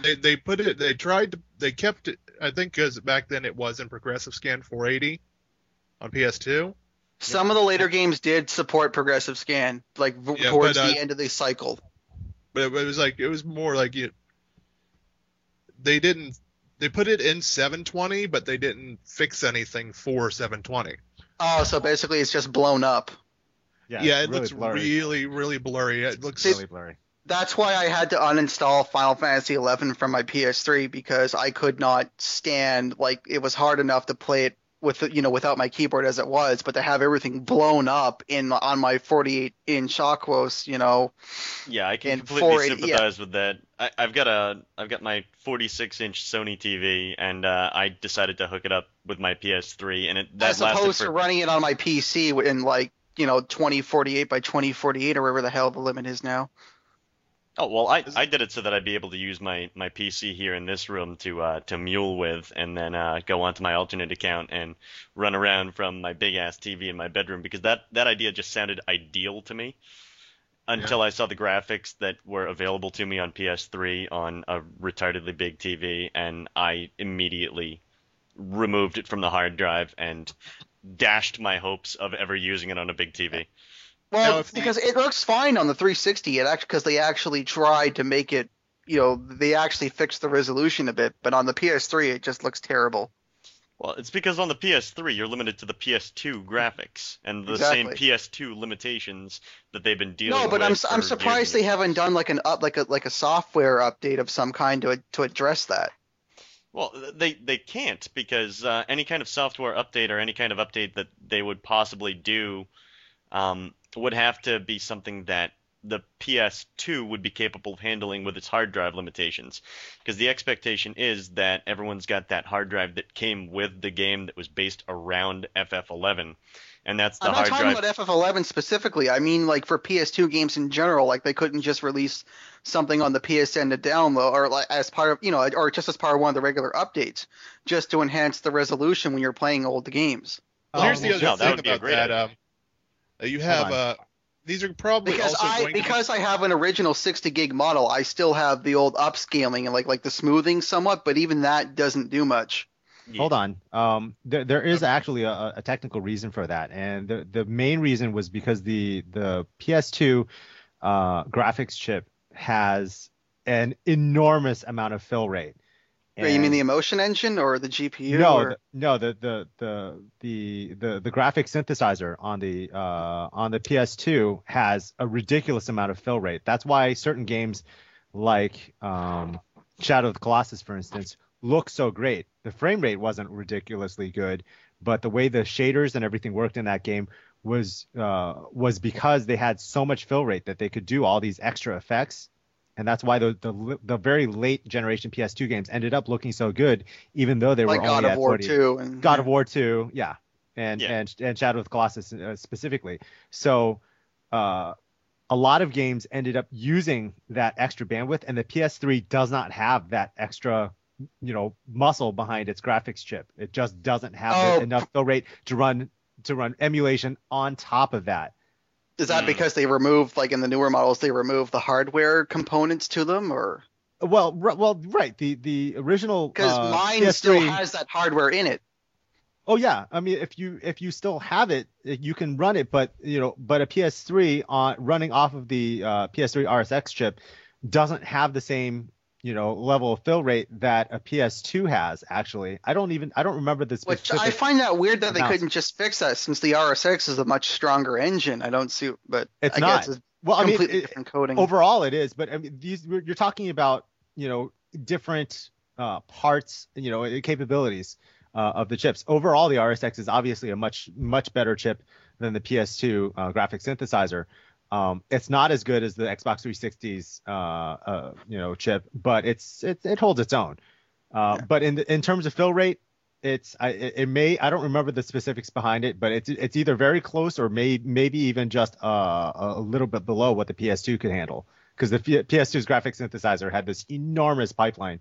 kept it, I think, because back then it was in progressive scan 480 on PS2. Some of the later games did support progressive scan, towards the end of the cycle. But it was more like they put it in 720, but they didn't fix anything for 720. Oh, so basically it's just blown up. Yeah, it really looks blurry. really, really blurry. It looks really blurry. That's why I had to uninstall Final Fantasy XI from my PS3 because I could not stand, like, it was hard enough to play it without my keyboard as it was, but to have everything blown up on my 48-inch Aquos, Yeah, I can and completely 480 sympathize with that. I've got my 46-inch Sony TV, and I decided to hook it up with my PS3, and that as lasted opposed for. to running it on my PC in 2048 by 2048 or whatever the hell the limit is now. Oh well, I did it so that I'd be able to use my PC here in this room to mule with, and then go onto my alternate account and run around from my big ass TV in my bedroom, because that idea just sounded ideal to me until I saw the graphics that were available to me on PS3 on a retardedly big TV, and I immediately removed it from the hard drive and dashed my hopes of ever using it on a big TV. Well, because it looks fine on the 360, because they actually tried to make it, they actually fixed the resolution a bit, but on the PS3 it just looks terrible. Well, it's because on the PS3 you're limited to the PS2 graphics and the same PS2 limitations that they've been dealing with. No, but I'm surprised they haven't done like a software update of some kind to address that. Well, they can't, because any kind of software update or any kind of update that they would possibly do would have to be something that the PS2 would be capable of handling with its hard drive limitations, because the expectation is that everyone's got that hard drive that came with the game that was based around FF11, and that's the hard drive. I'm not talking about FF11 specifically. I mean, like, for PS2 games in general, like they couldn't just release something on the PSN to download, or like as part of, or just as part of one of the regular updates, just to enhance the resolution when you're playing old games. Well, here's the other thing would be a about great that. You have these are probably because also I have an original 60 gig model. I still have the old upscaling and like the smoothing somewhat, but even that doesn't do much. Hold on. There is actually a technical reason for that, and the main reason was because the PS2 graphics chip has an enormous amount of fill rate. You mean the Emotion Engine or the GPU? No, the graphic synthesizer on the PS2 has a ridiculous amount of fill rate. That's why certain games like Shadow of the Colossus, for instance, look so great. The frame rate wasn't ridiculously good, but the way the shaders and everything worked in that game was because they had so much fill rate that they could do all these extra effects. And that's why the very late generation PS2 games ended up looking so good, even though they were only God at of War 40. 2 and God of War 2, yeah, and Shadow of the Colossus specifically. So a lot of games ended up using that extra bandwidth, and the PS3 does not have that extra, muscle behind its graphics chip. It just doesn't have enough fill rate to run emulation on top of that. Is that because they removed, like in the newer models, they removed the hardware components to them, or? Well, right. The original because mine PS3 still has that hardware in it. Oh yeah, I mean, if you still have it, you can run it, but a PS3 running off of the PS3 RSX chip doesn't have the same level of fill rate that a PS2 has. Actually, I don't remember the specific. Which I find that weird that they couldn't just fix that, since the RSX is a much stronger engine. I don't see, but it's I not. Guess it's well, I mean, different coding. Overall, it is, but I mean, you're talking about different parts, capabilities of the chips. Overall, the RSX is obviously a much better chip than the PS2 graphic synthesizer. It's not as good as the Xbox 360's chip, but it holds its own. But in terms of fill rate, I don't remember the specifics behind it, but it's either very close or maybe even just a little bit below what the PS2 could handle, because the PS2's graphic synthesizer had this enormous pipeline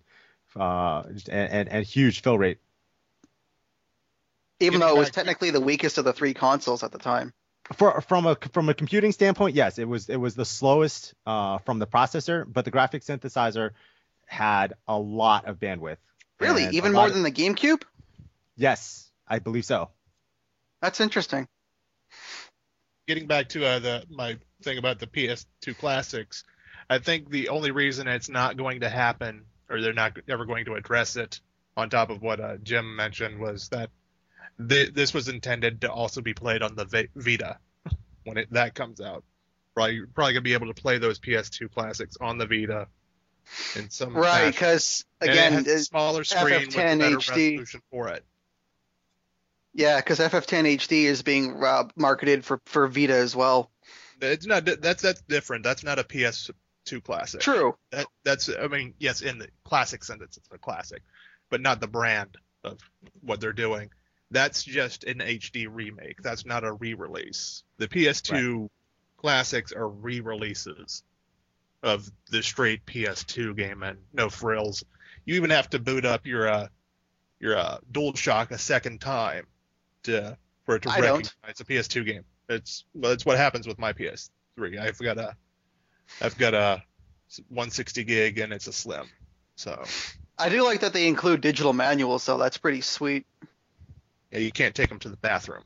and huge fill rate. Even though it was technically the weakest of the three consoles at the time. From a computing standpoint, yes, it was the slowest from the processor, but the graphic synthesizer had a lot of bandwidth. Really, even more than the GameCube? Yes, I believe so. That's interesting. Getting back to my thing about the PS2 classics, I think the only reason it's not going to happen, or they're not ever going to address it. On top of what Jim mentioned was that this was intended to also be played on the Vita when that comes out. Probably gonna be able to play those PS2 classics on the Vita in some Right, fashion. because And again, it has a smaller screen with a FF10 better HD. resolution for it. Yeah, because FF10 HD is being marketed for Vita as well. It's not that's different. That's not a PS2 classic. True. That's I mean, yes, in the classic sense it's a classic, but not the brand of what they're doing. That's just an HD remake. That's not a re-release. The PS2 classics are re-releases of the straight PS2 game and no frills. You even have to boot up your DualShock a second time for it to recognize a PS2 game. It's what happens with my PS3. I've got a 160 gig and it's a slim. So I do like that they include digital manuals, though. That's pretty sweet. yeah, you can't take them to the bathroom.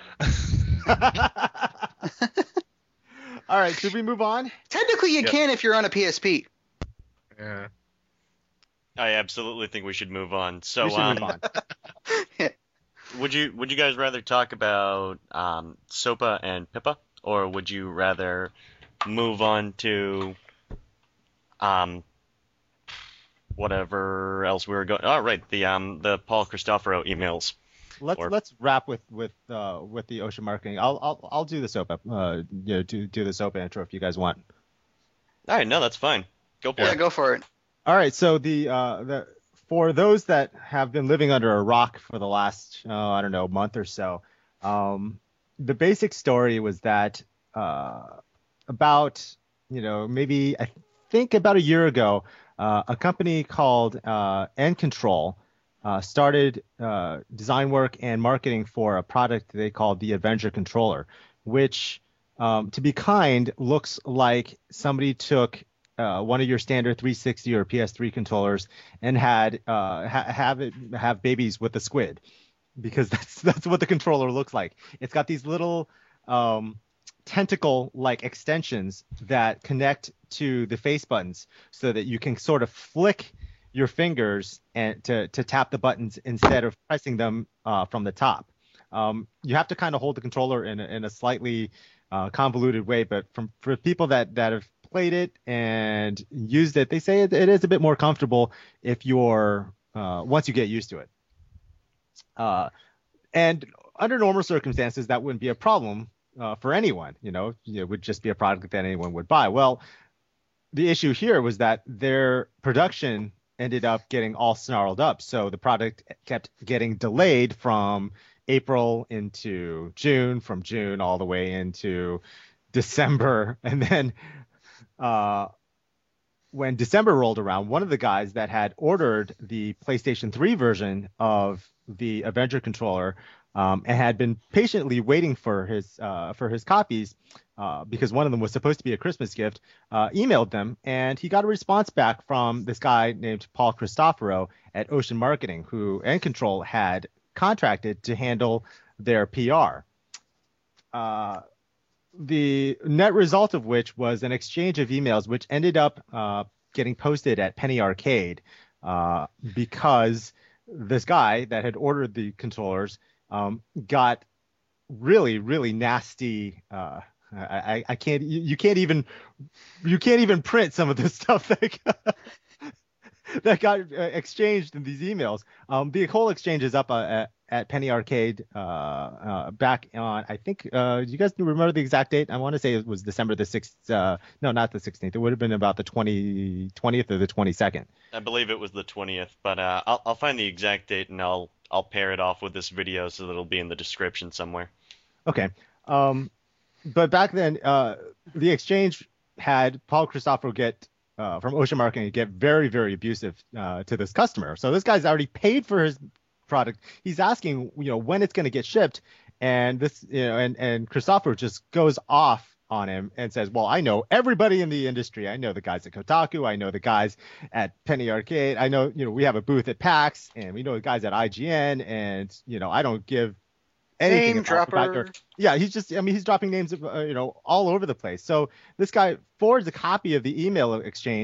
All right, should we move on? Technically, you Yep. can if you're on a PSP. Yeah. I absolutely think we should move on. So, We should move on. would you guys rather talk about SOPA and Pippa, or would you rather move on to whatever else we were going? Oh, right, the Paul Cristoforo emails. Let's wrap with the Ocean Marketing. I'll do the SOPA. Do the SOPA intro if you guys want. All right, no, that's fine. Go for Yeah, it. go for it. All right, so for those that have been living under a rock for the last month or so, the basic story was that about maybe I think about a year ago, a company called End Control started design work and marketing for a product they called the Avenger Controller, which, to be kind, looks like somebody took one of your standard 360 or PS3 controllers and had have babies with a squid, because that's what the controller looks like. It's got these little tentacle-like extensions that connect to the face buttons so that you can sort of flick your fingers and to tap the buttons instead of pressing them from the top. You have to kind of hold the controller in a slightly convoluted way, but for people that have played it and used it, they say it is a bit more comfortable if you're once you get used to it. And under normal circumstances, that wouldn't be a problem for anyone. It would just be a product that anyone would buy. Well, the issue here was that their production ended up getting all snarled up. So the product kept getting delayed from April into June, from June all the way into December. And then when December rolled around, one of the guys that had ordered the PlayStation 3 version of the Avenger controller and had been patiently waiting for his copies, because one of them was supposed to be a Christmas gift, emailed them, and he got a response back from this guy named Paul Cristoforo at Ocean Marketing, who End Control had contracted to handle their PR. The net result of which was an exchange of emails, which ended up getting posted at Penny Arcade, because this guy that had ordered the controllers got really, really nasty. I can't. You can't even print some of the stuff that got exchanged in these emails. The whole exchange is up at Penny Arcade back on, I think, you guys remember the exact date? I want to say it was December the 6th. No, not the 16th. It would have been about the 20th or the 22nd. I believe it was the 20th, but I'll find the exact date and I'll pair it off with this video so that it'll be in the description somewhere. Okay. But back then, the exchange had Paul Cristoforo from Ocean Marketing get very, very abusive to this customer. So this guy's already paid for his product. He's asking, when it's going to get shipped, and this, and Cristoforo just goes off on him and says, well, I know everybody in the industry. I know the guys at Kotaku. I know the guys at Penny Arcade. I know, we have a booth at PAX, and we know the guys at IGN, and, I don't give anything Name dropper. Yeah, he's dropping names, all over the place. So this guy forwards a copy of the email exchange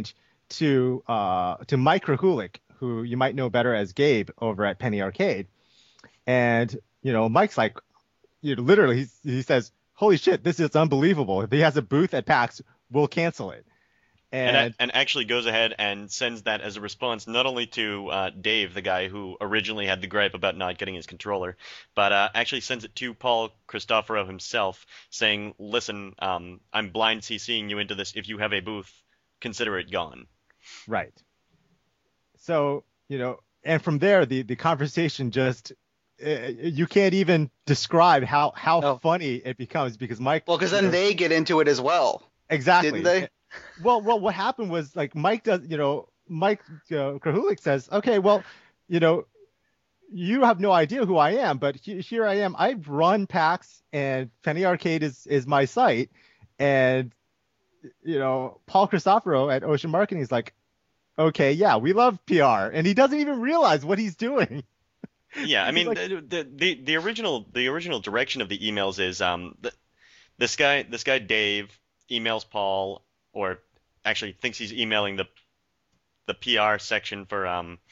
to Mike Krahulik, who you might know better as Gabe over at Penny Arcade. And, Mike's like, literally, he says, holy shit, this is unbelievable. If he has a booth at PAX, we'll cancel it. And actually goes ahead and sends that as a response not only to Dave, the guy who originally had the gripe about not getting his controller, but actually sends it to Paul Christoforo himself, saying, listen, I'm blind CCing you into this. If you have a booth, consider it gone. Right. So, and from there, the conversation just, you can't even describe how funny it becomes because Mike. Well, because then they get into it as well. Exactly. Didn't they? Well, what happened was like Mike Krahulik says, okay, well, you have no idea who I am, but here I am. I've run PAX and Penny Arcade is my site. And, Paul Christoforo at Ocean Marketing is like, okay, yeah, we love PR. And he doesn't even realize what he's doing. Yeah, I mean, the original direction of the emails is this guy Dave emails Paul, or actually thinks he's emailing the PR section for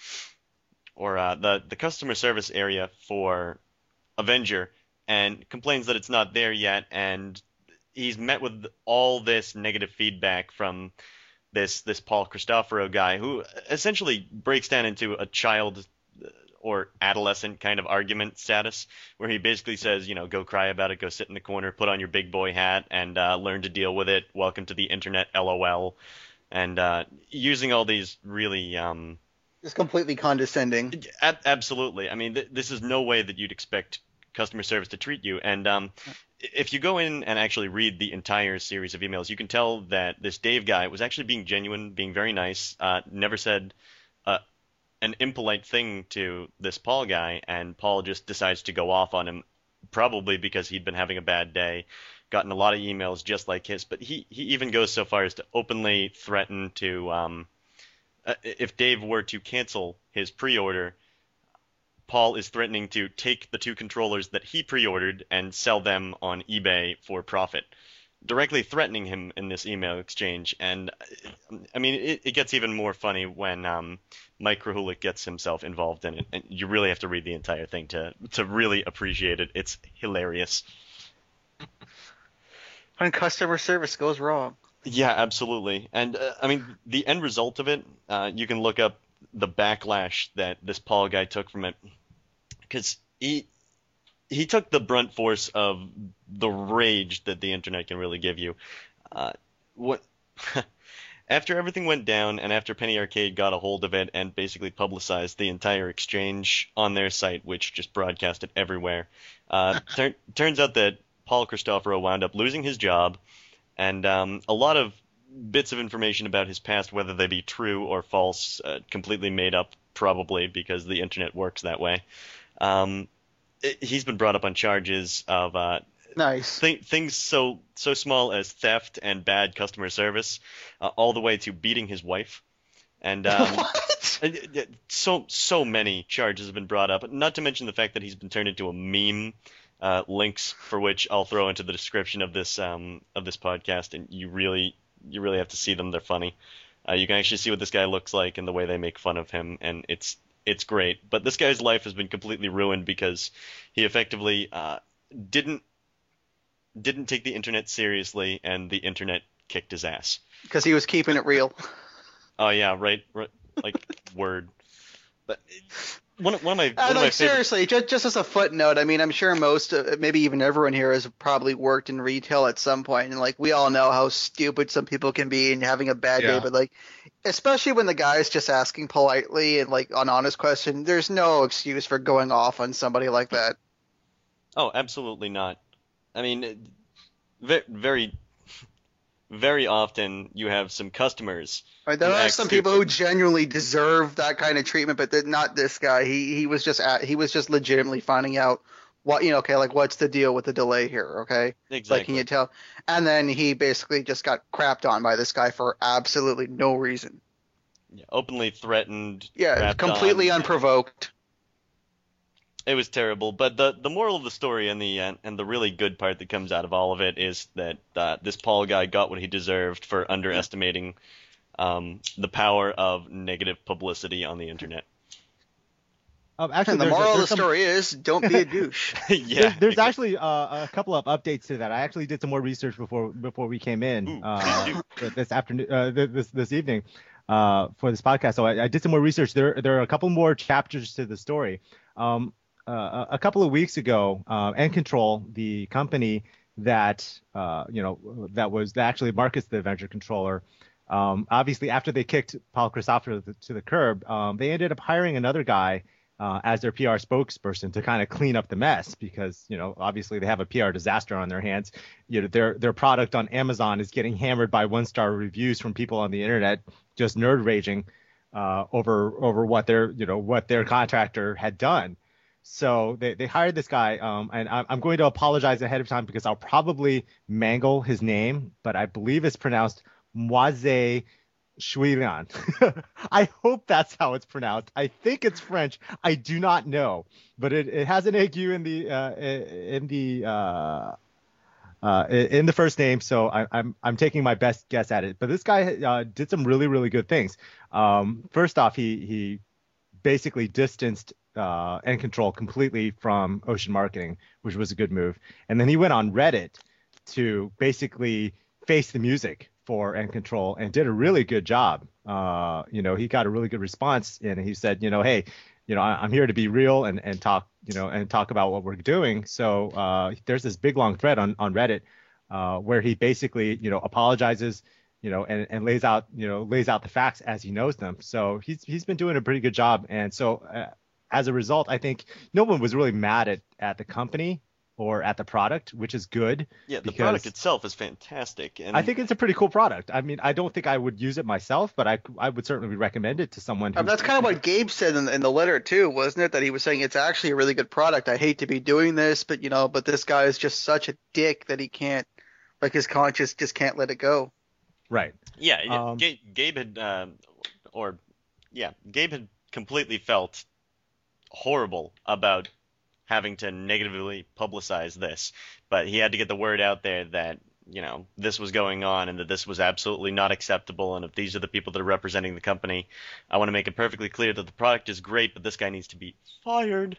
the customer service area for Avenger, and complains that it's not there yet, and he's met with all this negative feedback from this Paul Christoforo guy, who essentially breaks down into a child or adolescent kind of argument status, where he basically says, go cry about it, go sit in the corner, put on your big boy hat, and learn to deal with it. Welcome to the internet, LOL. And using all these really... just completely condescending. Absolutely. I mean, this is no way that you'd expect customer service to treat you. And if you go in and actually read the entire series of emails, you can tell that this Dave guy was actually being genuine, being very nice, never said... an impolite thing to this Paul guy, and Paul just decides to go off on him, probably because he'd been having a bad day, gotten a lot of emails just like his, but he even goes so far as to openly threaten to, if Dave were to cancel his pre-order, Paul is threatening to take the 2 controllers that he pre-ordered and sell them on eBay for profit. Directly threatening him in this email exchange. And I mean, it gets even more funny when Mike Krahulik gets himself involved in it, and you really have to read the entire thing to really appreciate it. It's hilarious. When customer service goes wrong. Yeah, absolutely. And I mean, the end result of it, you can look up the backlash that this Paul guy took from it, because he took the brunt force of the rage that the internet can really give you. After everything went down, and after Penny Arcade got a hold of it and basically publicized the entire exchange on their site, which just broadcast it everywhere, turns out that Paul Christoforo wound up losing his job, and a lot of bits of information about his past, whether they be true or false, completely made up, probably, because the internet works that way. He's been brought up on charges of nice things so small as theft and bad customer service, all the way to beating his wife, and so many charges have been brought up. Not to mention the fact that he's been turned into a meme. Links for which I'll throw into the description of this podcast, and you really have to see them. They're funny. You can actually see what this guy looks like and the way they make fun of him, and it's great. But this guy's life has been completely ruined because he effectively didn't take the internet seriously, and the internet kicked his ass. Because he was keeping it real. Oh yeah, right like word. But one of my seriously, just as a footnote, I mean, I'm sure most, maybe even everyone here has probably worked in retail at some point, and like we all know how stupid some people can be and having a bad day, but like, especially when the guy's just asking politely and like an honest question, there's no excuse for going off on somebody like that. Oh, absolutely not. I mean, very, very often you have some customers. Right, there are some people who genuinely deserve that kind of treatment, but not this guy. He was just legitimately finding out what, okay, like what's the deal with the delay here, okay? Exactly. Like, can you tell? And then he basically just got crapped on by this guy for absolutely no reason. Yeah, openly threatened. Yeah, completely unprovoked. It was terrible, but the moral of the story and the really good part that comes out of all of it is that this Paul guy got what he deserved for underestimating the power of negative publicity on the internet. Actually, And the moral of the story is, don't be a douche. Yeah, there's actually a couple of updates to that. I actually did some more research before we came in Ooh, this afternoon, this evening, for this podcast. So I did some more research. There are a couple more chapters to the story. A couple of weeks ago, N-Control, the company that that actually markets the Adventure Controller. Obviously, after they kicked Paul Christopher to the curb, they ended up hiring another guy as their PR spokesperson to kind of clean up the mess because, obviously they have a PR disaster on their hands. Their product on Amazon is getting hammered by 1-star reviews from people on the internet, just nerd raging over what their contractor had done. So they hired this guy, and I'm going to apologize ahead of time because I'll probably mangle his name, but I believe it's pronounced Moise Shuilian. I hope that's how it's pronounced. I think it's French. I do not know, but it has an AQ in the first name, so I'm taking my best guess at it. But this guy did some really, really good things. First off, he basically distanced N-Control completely from Ocean Marketing, which was a good move. And then he went on Reddit to basically face the music for N-Control and did a really good job. He got a really good response, and he said, hey, I'm here to be real and talk, and talk about what we're doing. So there's this big long thread on Reddit where he basically, apologizes, and lays out the facts as he knows them. So he's been doing a pretty good job. And so as a result, I think no one was really mad at the company or at the product, which is good. Yeah, the product itself is fantastic. And I think it's a pretty cool product. I mean, I don't think I would use it myself, but I would certainly recommend it to someone. That's kind of what Gabe said in the letter too, wasn't it? That he was saying it's actually a really good product. I hate to be doing this, but but this guy is just such a dick that he can't, like his conscience just can't let it go. Right. Yeah. Gabe had, Gabe had completely felt horrible about having to negatively publicize this, but he had to get the word out there that this was going on and that this was absolutely not acceptable, and if these are the people that are representing the company, I want to make it perfectly clear that the product is great, but this guy needs to be fired.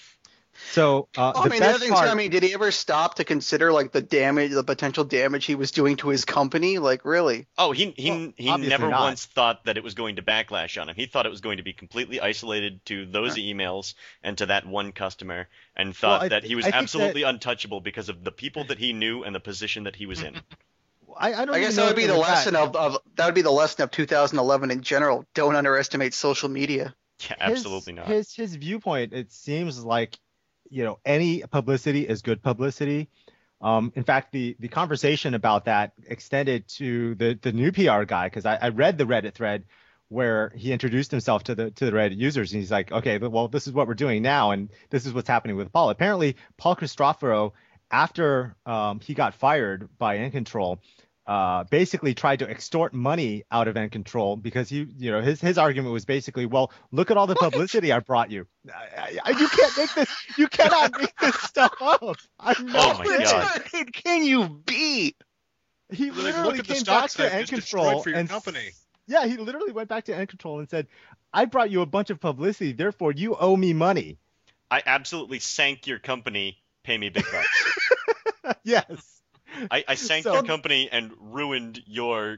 So the other thing too, did he ever stop to consider like the potential damage he was doing to his company? Like, really? Oh, he never once thought that it was going to backlash on him. He thought it was going to be completely isolated to those emails and to that one customer, and thought that he was absolutely untouchable because of the people that he knew and the position that he was in. I guess that would be the lesson of 2011 in general. Don't underestimate social media. Yeah, absolutely not. His viewpoint, it seems like, any publicity is good publicity. In fact, the conversation about that extended to the new PR guy, because I read the Reddit thread where he introduced himself to the Reddit users, and he's like, okay, well, this is what we're doing now, and this is what's happening with Paul. Apparently, Paul Christopher, after he got fired by N-Control, basically tried to extort money out of N-Control because his argument was basically, well, look at all the publicity I brought you. You can't make this. You cannot make this stuff up. I'm not. Oh my God. Can you be? He literally look at the came stocks back to I've just N-Control destroyed for your and company. Yeah, he literally went back to N-Control and said, I brought you a bunch of publicity, therefore you owe me money. I absolutely sank your company. Pay me big bucks. Yes. I sank your company and ruined your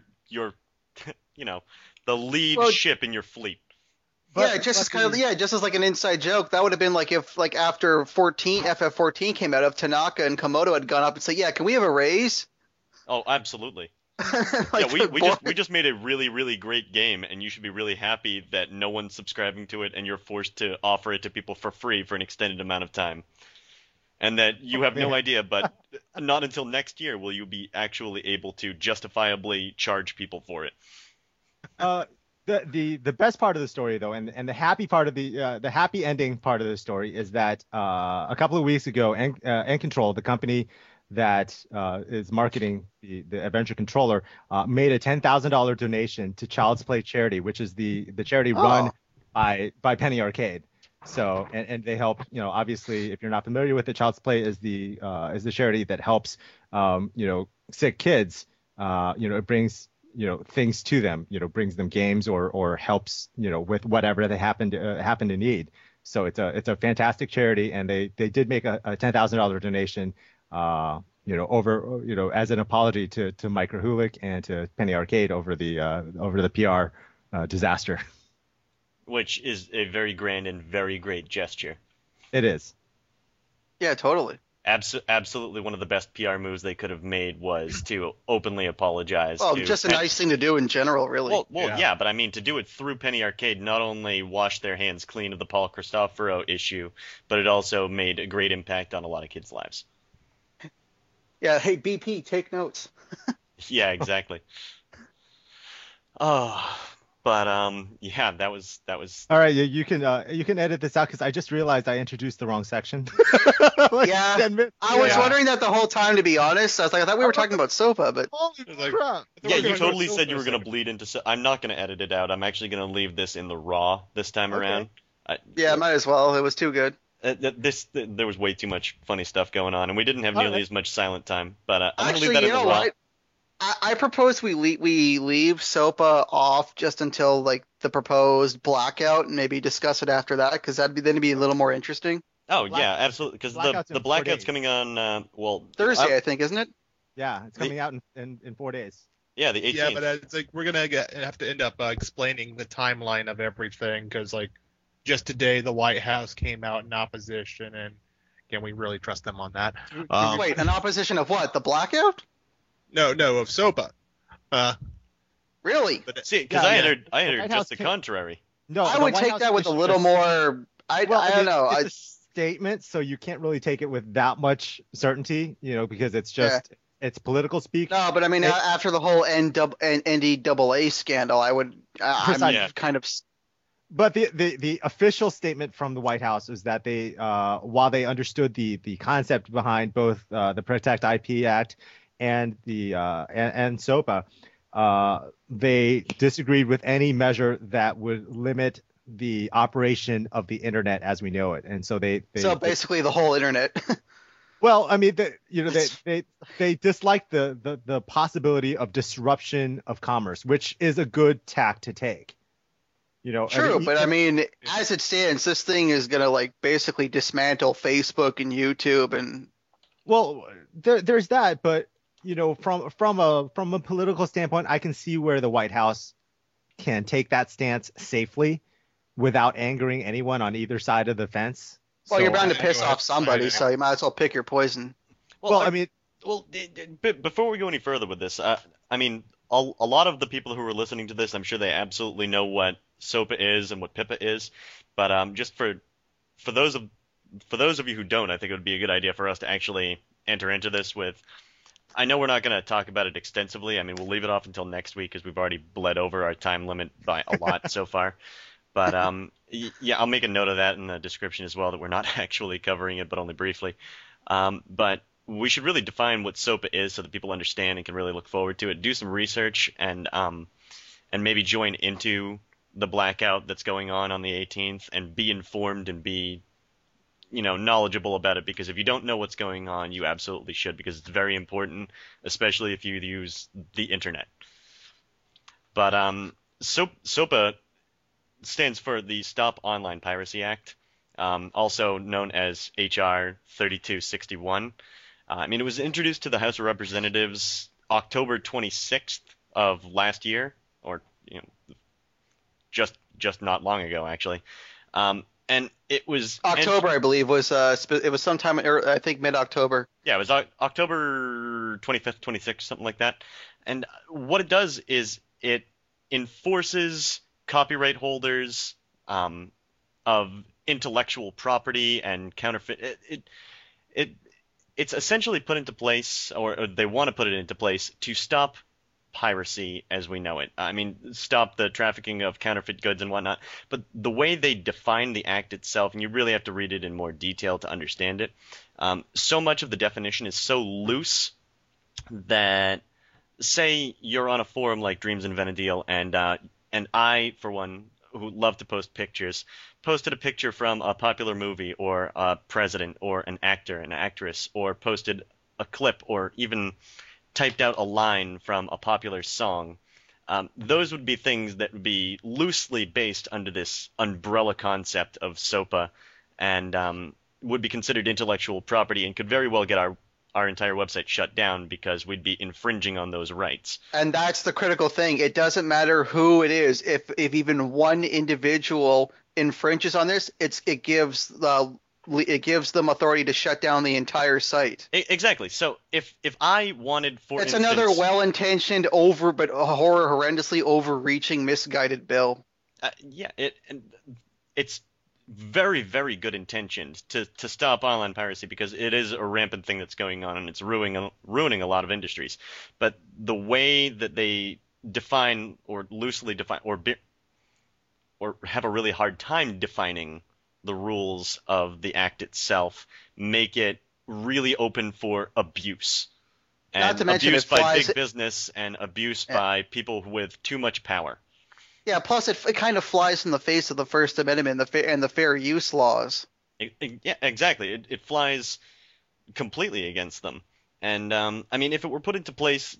the lead ship in your fleet. Just as like an inside joke, that would have been like if like after FF14 came out, if Tanaka and Komodo had gone up and said, yeah, can we have a raise? Oh, absolutely. Like we just made a really, really great game, and you should be really happy that no one's subscribing to it, and you're forced to offer it to people for free for an extended amount of time. And that you have no idea, but not until next year will you be actually able to justifiably charge people for it. The best part of the story, though, and the happy part of the happy ending part of the story is that a couple of weeks ago, N-Control, the company that is marketing the Adventure Controller, made a $10,000 donation to Child's Play charity, which is the charity run by Penny Arcade. So and they help, obviously, if you're not familiar with it, Child's Play is the charity that helps sick kids. It brings things to them, brings them games or helps, with whatever they happen to need. So it's a fantastic charity, and they did make a $10,000 donation, over, as an apology to Mike Rahulik and to Penny Arcade over the PR disaster. Which is a very grand and very great gesture. It is. Yeah, totally. Absolutely, one of the best PR moves they could have made was to openly apologize. Well, just a nice thing to do in general, really. Well, yeah, but I mean, to do it through Penny Arcade not only washed their hands clean of the Paul Cristoforo issue, but it also made a great impact on a lot of kids' lives. Yeah, hey, BP, take notes. Yeah, exactly. Oh, but yeah, that was. All right, you can edit this out because I just realized I introduced the wrong section. Yeah, 10 minutes. I was wondering that the whole time, to be honest. I thought we were talking about SOPA, but Holy crap! Yeah, you totally said you were going to bleed into. I'm not going to edit it out. I'm actually going to leave this in the raw this time around. Yeah, might as well. It was too good. There was way too much funny stuff going on, and we didn't have nearly as much silent time. But I'm going to leave Actually, that you in the know raw. what? I propose we leave SOPA off just until like the proposed blackout, and maybe discuss it after that, because then it'd be a little more interesting. Oh yeah, absolutely. Because the blackout's coming on. Thursday, I think, isn't it? Yeah, it's coming out in 4 days. Yeah, the 18th. Yeah, but it's like we're gonna have to end up explaining the timeline of everything, because like just today the White House came out in opposition, and can we really trust them on that? Wait, an opposition of what? The blackout? No, of SOPA. Really? See, because Yeah, I yeah. heard The White just House the came- contrary. No, I the would White take House that with a issued little more. I don't know. It's a statement, so you can't really take it with that much certainty, because it's just it's political speak. No, but I mean, after the whole NDAA scandal, I'm Precisely. kind of. But the official statement from the White House is that they, while they understood the concept behind both the Protect IP Act and the and SOPA, they disagreed with any measure that would limit the operation of the internet as we know it, and so So basically, the whole internet. Well, I mean, they dislike the possibility of disruption of commerce, which is a good tack to take. True, but I mean, as it stands, this thing is gonna like basically dismantle Facebook and YouTube, and well, there's that, but from a political standpoint, I can see where the White House can take that stance safely without angering anyone on either side of the fence. well, you're bound to I piss know off it's somebody, fine. so you might as well pick your poison. Well, I mean, Before we go any further with this, I mean, a lot of the people who are listening to this, I'm sure they absolutely know what SOPA is and what PIPA is. But just for those of you who don't, I think it would be a good idea for us to actually enter into this with. I know we're not going to talk about it extensively. I mean, we'll leave it off until next week because we've already bled over our time limit by a lot so far. But yeah, I'll make a note of that in the description as well, that we're not actually covering it, but only briefly. But we should really define what SOPA is so that people understand and can really look forward to it. Do some research and maybe join into the blackout that's going on the 18th and be informed and be knowledgeable about it, because if you don't know what's going on, you absolutely should, because it's very important, especially if you use the internet. But SOPA stands for the Stop Online Piracy Act, also known as HR 3261. I mean, it was introduced to the House of Representatives October 26th of last year, or just not long ago, actually. And it was October, I believe, was it was sometime I think mid-October. Yeah, it was October 25th, 26th, something like that. And what it does is it enforces copyright holders of intellectual property and counterfeit. It's essentially put into place, or they want to put it into place, to stop piracy as we know it. I mean, stop the trafficking of counterfeit goods and whatnot. But the way they define the act itself, and you really have to read it in more detail to understand it, so much of the definition is so loose that, say you're on a forum like Dreams in Venadil, and I, for one, who love to post pictures, posted a picture from a popular movie or a president or an actor, an actress, or posted a clip or even typed out a line from a popular song. Those would be things that would be loosely based under this umbrella concept of SOPA, and would be considered intellectual property and could very well get our entire website shut down because we'd be infringing on those rights. And that's the critical thing. It doesn't matter who it is. If even one individual infringes on this, it gives them authority to shut down the entire site. Exactly. So if I wanted, for it's instance, another well-intentioned, horrendously overreaching, misguided bill. It's very, very good intentioned to stop online piracy because it is a rampant thing that's going on and it's ruining a lot of industries. But the way that they define or loosely define or have a really hard time defining the rules of the act itself make it really open for abuse. And not to mention abuse by big business and abuse by people with too much power. Yeah, plus it kind of flies in the face of the First Amendment and the fair use laws. Yeah, exactly. It flies completely against them. And, I mean, if it were put into place,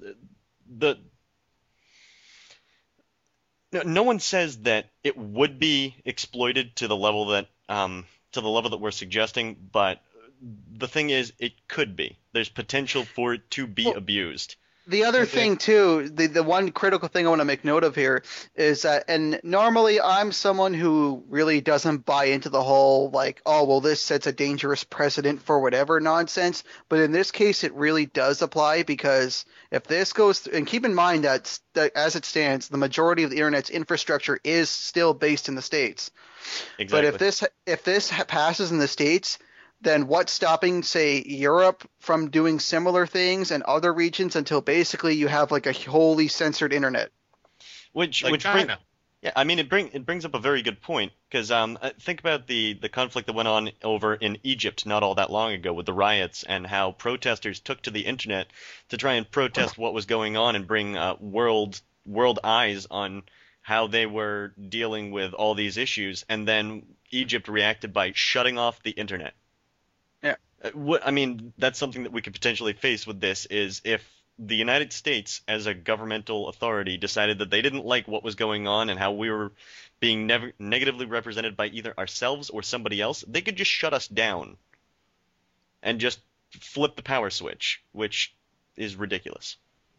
no one says that it would be exploited to the level that we're suggesting, but the thing is, it could be. There's potential for it to be abused. The other thing, too, the one critical thing I want to make note of here is that, and normally I'm someone who really doesn't buy into the whole, like, oh, well, this sets a dangerous precedent for whatever nonsense. But in this case, it really does apply because if this goes – and keep in mind that as it stands, the majority of the Internet's infrastructure is still based in the States. Exactly. But if this passes in the States – then what's stopping, say, Europe from doing similar things and other regions until basically you have like a wholly censored internet? Which China. It brings up a very good point because think about the conflict that went on over in Egypt not all that long ago with the riots and how protesters took to the internet to try and protest what was going on and bring world eyes on how they were dealing with all these issues, and then Egypt reacted by shutting off the internet. I mean, that's something that we could potentially face with this is if the United States, as a governmental authority, decided that they didn't like what was going on and how we were being negatively represented by either ourselves or somebody else, they could just shut us down and just flip the power switch, which is ridiculous.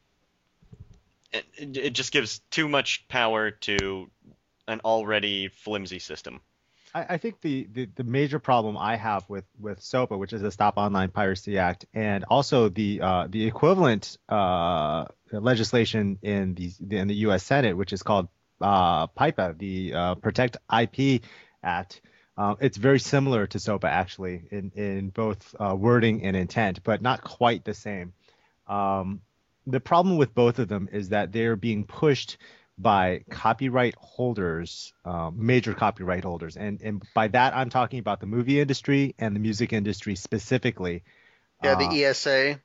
It just gives too much power to an already flimsy system. I think the major problem I have with SOPA, which is the Stop Online Piracy Act, and also the equivalent legislation in the U.S. Senate, which is called PIPA, the Protect IP Act. It's very similar to SOPA actually in both wording and intent, but not quite the same. The problem with both of them is that they're being pushed by copyright holders, major copyright holders. And by that, I'm talking about the movie industry and the music industry specifically. Yeah, the ESA.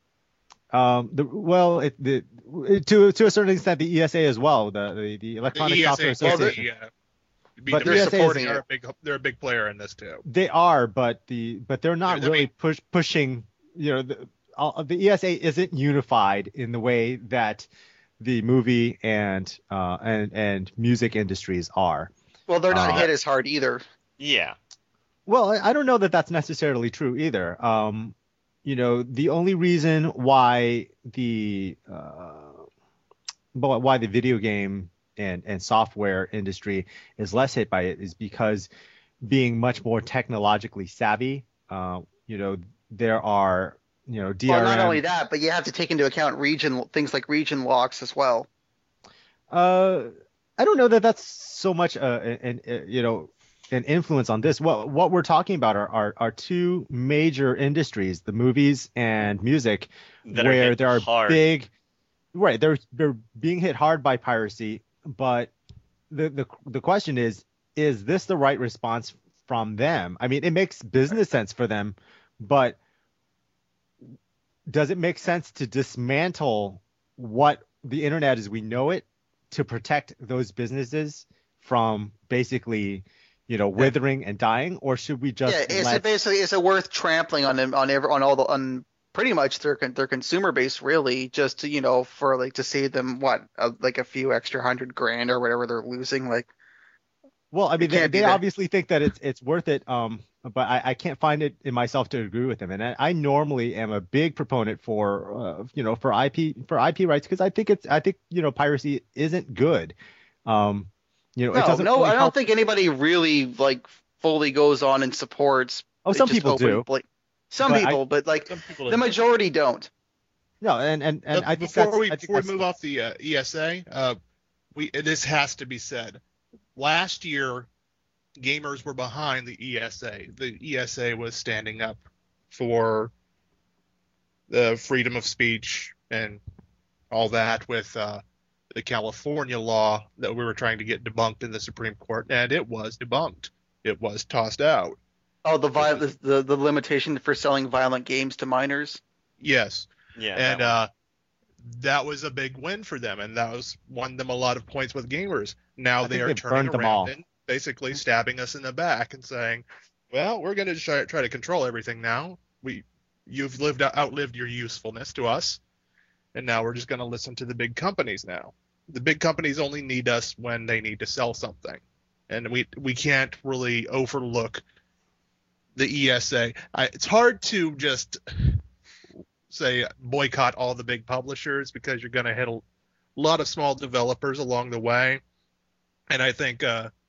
To a certain extent, the ESA as well, the Electronic Software Association. But they're supporting it. They're a big player in this too. They are, but they're not really pushing. The ESA isn't unified in the way that the movie and music industries are. Well, they're not hit as hard either. Yeah. Well, I don't know that that's necessarily true either. The only reason why the video game and software industry is less hit by it is because being much more technologically savvy, there are DRM. Well, not only that, but you have to take into account things like region locks as well. I don't know that that's so much an influence on this. What we're talking about are two major industries, the movies and music, where there are hard. Big, right? They're being hit hard by piracy, but the question is this the right response from them? I mean, it makes business sense for them, but does it make sense to dismantle what the internet as we know it to protect those businesses from basically, withering and dying, or should we just? Yeah, is it worth trampling on pretty much their consumer base, really, just to, for like to save them like a few extra $100,000 or whatever they're losing. Like, Well, I it mean, can't be they that. obviously think that it's worth it. But I can't find it in myself to agree with them. And I normally am a big proponent for for IP rights, because I think piracy isn't good. It No, doesn't no, really I don't help. think anybody really like fully goes on and supports. Oh, Like, some just people do, some but people, but like Some people the majority don't. no, and I think before we that's move off the ESA, this has to be said. Last year, gamers were behind the ESA. The ESA was standing up for the freedom of speech and all that with the California law that we were trying to get debunked in the Supreme Court, and it was debunked. It was tossed out. Oh, the limitation for selling violent games to minors. Yes. Yeah. And that was a big win for them, and that won them a lot of points with gamers. Now I they think are they've turning burned them all. around and basically stabbing us in the back and saying, well, we're going to try to control everything now. You've outlived your usefulness to us, and now we're just going to listen to the big companies now. The big companies only need us when they need to sell something, and we can't really overlook the ESA. It's hard to just say boycott all the big publishers, because you're going to hit a lot of small developers along the way. And I think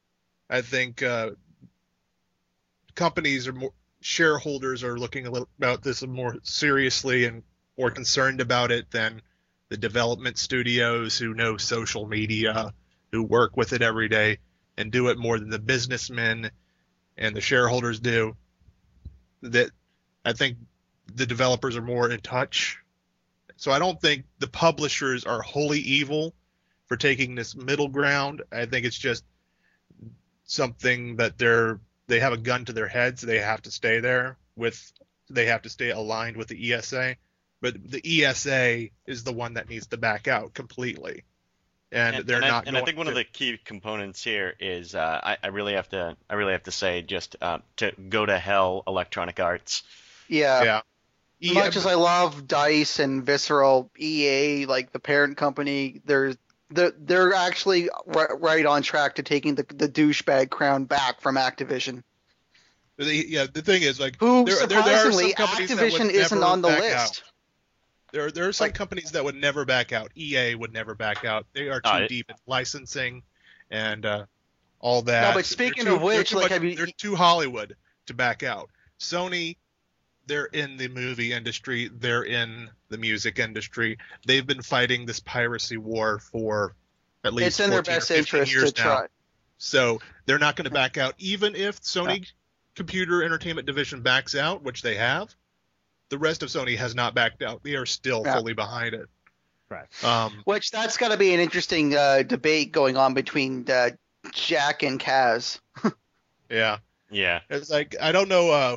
companies are more, shareholders are looking a little about this more seriously and more concerned about it than the development studios who know social media, who work with it every day and do it more than the businessmen and the shareholders do. That I think the developers are more in touch. So I don't think the publishers are wholly evil for taking this middle ground. I think it's just something that they have a gun to their heads. They have to stay there they have to stay aligned with the ESA. But the ESA is the one that needs to back out completely. And they're not. And I think one of the key components here is I really have to say just to go to hell, Electronic Arts. Yeah. As much as I love DICE and Visceral, EA, like the parent company, they're actually right on track to taking the douchebag crown back from Activision. The thing is, like, Who there surprisingly, are some companies Activision that would isn't never on the back list. out. There are some companies that would never back out. EA would never back out. They are too deep in licensing and all that. No, but speaking of which, they're too Hollywood to back out. Sony, they're in the movie industry. They're in the music industry. They've been fighting this piracy war for at least it's in their best interest years to now. try. So they're not going to back out, even if Sony Computer Entertainment Division backs out, which they have. The rest of Sony has not backed out. They are still fully behind it. Right. Which that's got to be an interesting debate going on between Jack and Kaz. Yeah. It's like, I don't know.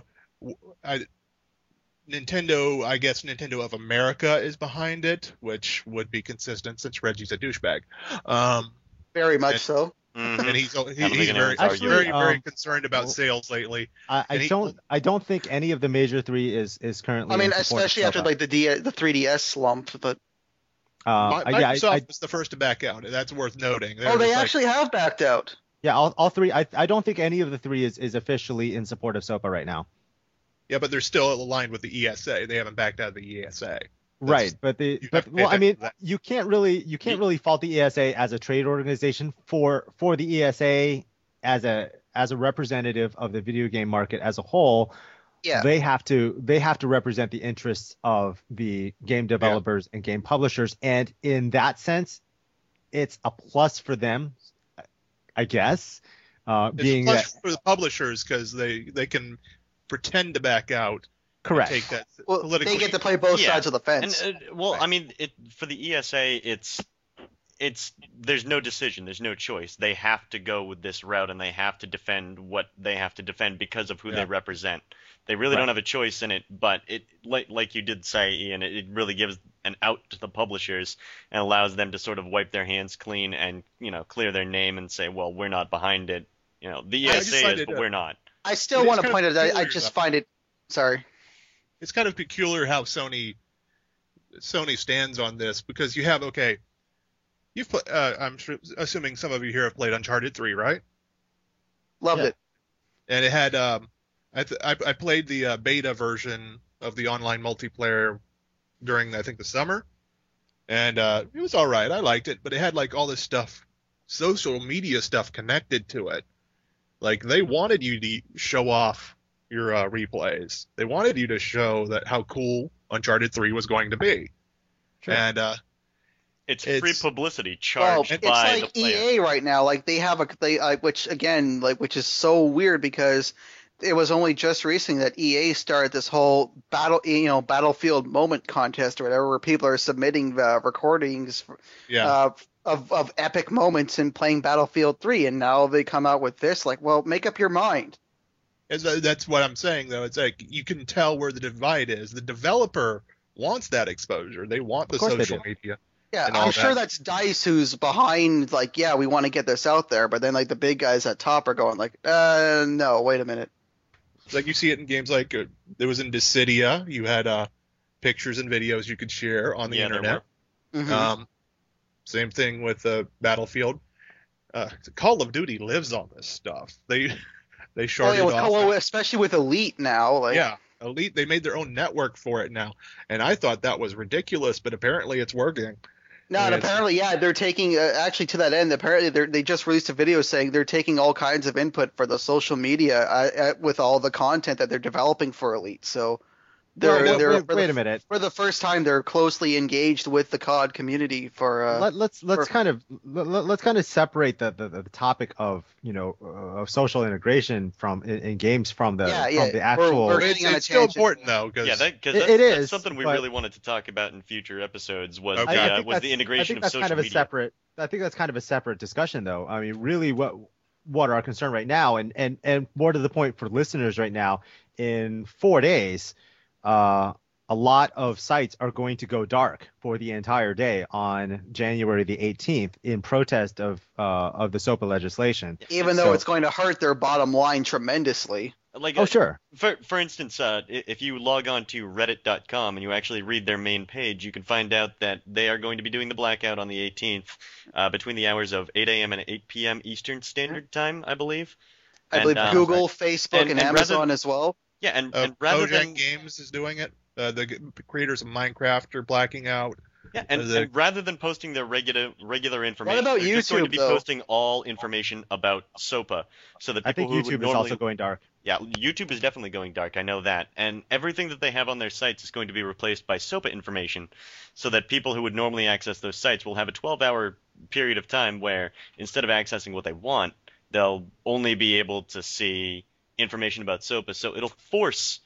Nintendo, I guess Nintendo of America is behind it, which would be consistent since Reggie's a douchebag. Very much so. Mm-hmm. And he's very concerned about sales lately. I don't think any of the major three is currently. I mean, especially after like the 3DS slump, but. Microsoft was the first to back out. That's worth noting. They actually have backed out. Yeah, all three. I don't think any of the three is officially in support of SOPA right now. Yeah, but they're still aligned with the ESA. They haven't backed out of the ESA. Right, I mean, you can't really fault the ESA as a trade organization for the ESA as a representative of the video game market as a whole. Yeah. They have to represent the interests of the game developers and game publishers, and in that sense, it's a plus for them, I guess. It's a plus for the publishers because they can pretend to back out. Correct. Take that politically. They get to play both sides of the fence. And, I mean, for the ESA, it's there's no decision, there's no choice. They have to go with this route, and they have to defend what they have to defend because of who they represent. They really don't have a choice in it, but it, like you did say, Ian, it really gives an out to the publishers and allows them to sort of wipe their hands clean and clear their name and say, well, we're not behind it. The ESA is, but we're not. I still want to point out that I just find it. Sorry. it's kind of peculiar how Sony stands on this, because you have, okay, you've put, I'm assuming some of you here have played Uncharted 3, right? Loved Yeah. it. And it had I played the beta version of the online multiplayer during, I think, the summer, and it was all right. I liked it, but it had like all this stuff, social media stuff connected to it. Like, they wanted you to show off your replays. They wanted you to show that how cool Uncharted 3 was going to be. Sure. And It's free publicity Well, charged it's by the like player. EA right now. Like they have which again, which is so weird because it was only just recently that EA started this whole Battlefield moment contest or whatever, where people are submitting recordings yeah, of epic moments in playing Battlefield 3, and now they come out with this. Like, well, make up your mind. that's what I'm saying, though. It's like you can tell where the divide is. The developer wants that exposure. They want the Of course they social do. media. Yeah, And all I'm sure that. that's DICE who's behind. Like, yeah, we want to get this out there, but then like the big guys at top are going like, no, wait a minute. Like, you see it in games like there was in Dissidia. You had pictures and videos you could share on the Yeah, there internet. Mhm. Same thing with Battlefield. Call of Duty lives on this stuff. They Oh sharded yeah, with off. especially with Elite now. Like, Yeah, Elite. They made their own network for it now, and I thought that was ridiculous, but apparently it's working. no, I and mean, it's- apparently, yeah, they're taking actually to that end. Apparently, they just released a video saying they're taking all kinds of input for the social media with all the content that they're developing for Elite. So they're Wait a minute. for the first time they're closely engaged with the COD community for. Let's for- kind of separate the topic of of social integration from in games from the Yeah, from yeah. the actual. We're getting on a it's still tangent. important though, because Yeah, because It that's is, something we but- really wanted to talk about in future episodes was Okay. I think was the that's- integration I think of that's social kind of a media. separate. I think that's kind of a separate discussion, though. I mean, really, what are our concern right now, and more to the point for listeners right now, in 4 days, a lot of sites are going to go dark for the entire day on January the 18th in protest of the SOPA legislation. Even though So- it's going to hurt their bottom line tremendously. Like, Oh, sure. For instance, if you log on to Reddit.com and you actually read their main page, you can find out that they are going to be doing the blackout on the 18th between the hours of 8 a.m. and 8 p.m. Eastern Standard Time, I believe. I believe And, Google, Facebook, and and rather- Amazon as well. Yeah, and rather Mojang than Games is doing it. The creators of Minecraft are blacking out. yeah, and rather than posting their regular information, about they're just going to YouTube, be though? posting all information about SOPA, so that people I think who would YouTube is normally also going dark. Yeah, YouTube is definitely going dark. I know that. And everything that they have on their sites is going to be replaced by SOPA information so that people who would normally access those sites will have a 12-hour period of time where instead of accessing what they want, they'll only be able to see information about SOPA. So it'll force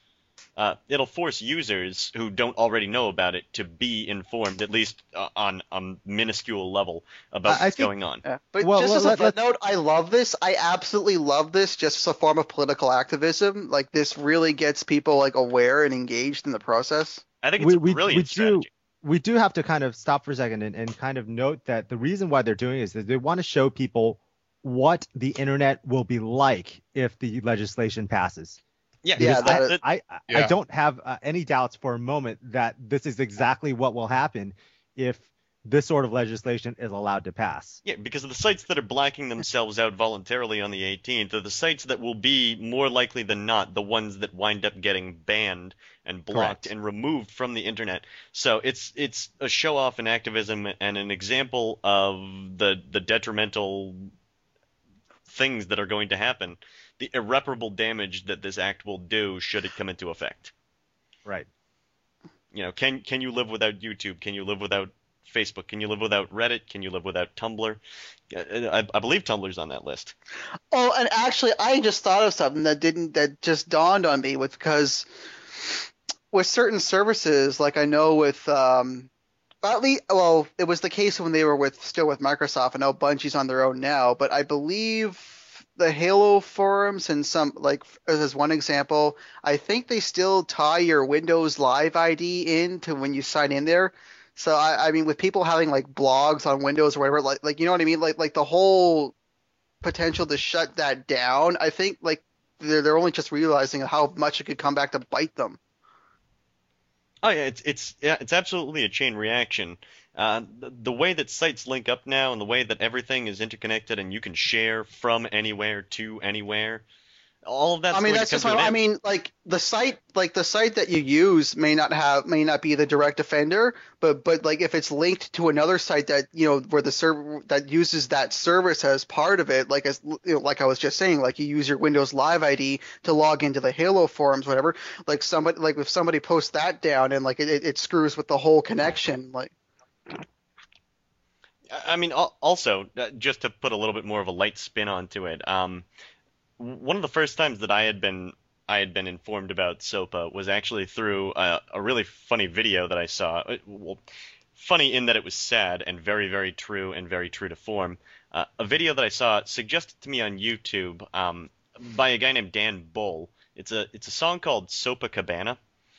users who don't already know about it to be informed, at least on a minuscule level, about I what's think- going on. Yeah. But Well, just as a let's- footnote, I love this. I absolutely love this just as a form of political activism. Like, this really gets people like aware and engaged in the process. I think it's a we brilliant strategy. we do have to kind of stop for a second and kind of note that the reason why they're doing it is that they want to show people what the internet will be like if the legislation passes. Yeah, Yeah, Because that- I Yeah. don't have any doubts for a moment that this is exactly what will happen if this sort of legislation is allowed to pass. Yeah, because the sites that are blacking themselves out voluntarily on the 18th are the sites that will be more likely than not the ones that wind up getting banned and blocked Correct. and removed from the internet. So it's a show off in activism and an example of the detrimental things that are going to happen, the irreparable damage that this act will do should it come into effect. Right. You know, can you live without YouTube? Can you live without Facebook? Can you live without Reddit? Can you live without Tumblr? I believe Tumblr's on that list. Oh, and actually, I just thought of something that just dawned on me because with certain services, like I know with at least, well, it was the case when they were still with Microsoft. I know Bungie's on their own now, but I believe the Halo forums and some, like, as one example, I think they still tie your Windows Live ID in to when you sign in there. So I mean, with people having like blogs on Windows or whatever, like you know what I mean, like the whole potential to shut that down, I think like they're only just realizing how much it could come back to bite them. Oh yeah, it's absolutely a chain reaction. The way that sites link up now, and the way that everything is interconnected, and you can share from anywhere to anywhere, all of I that's mean, going to that's come just to an I end. mean, like the site that you use may not be the direct offender, but like if it's linked to another site that where the server that uses that service as part of it, like as like I was just saying, like you use your Windows Live ID to log into the Halo forums, whatever. Like if somebody posts that down and like it screws with the whole connection, like. I mean, also, just to put a little bit more of a light spin onto it, one of the first times that I had been informed about SOPA was actually through a really funny video that I saw. Well, funny in that it was sad and very, very true and very true to form. A video that I saw suggested to me on YouTube by a guy named Dan Bull. It's a song called Sopa Cabana.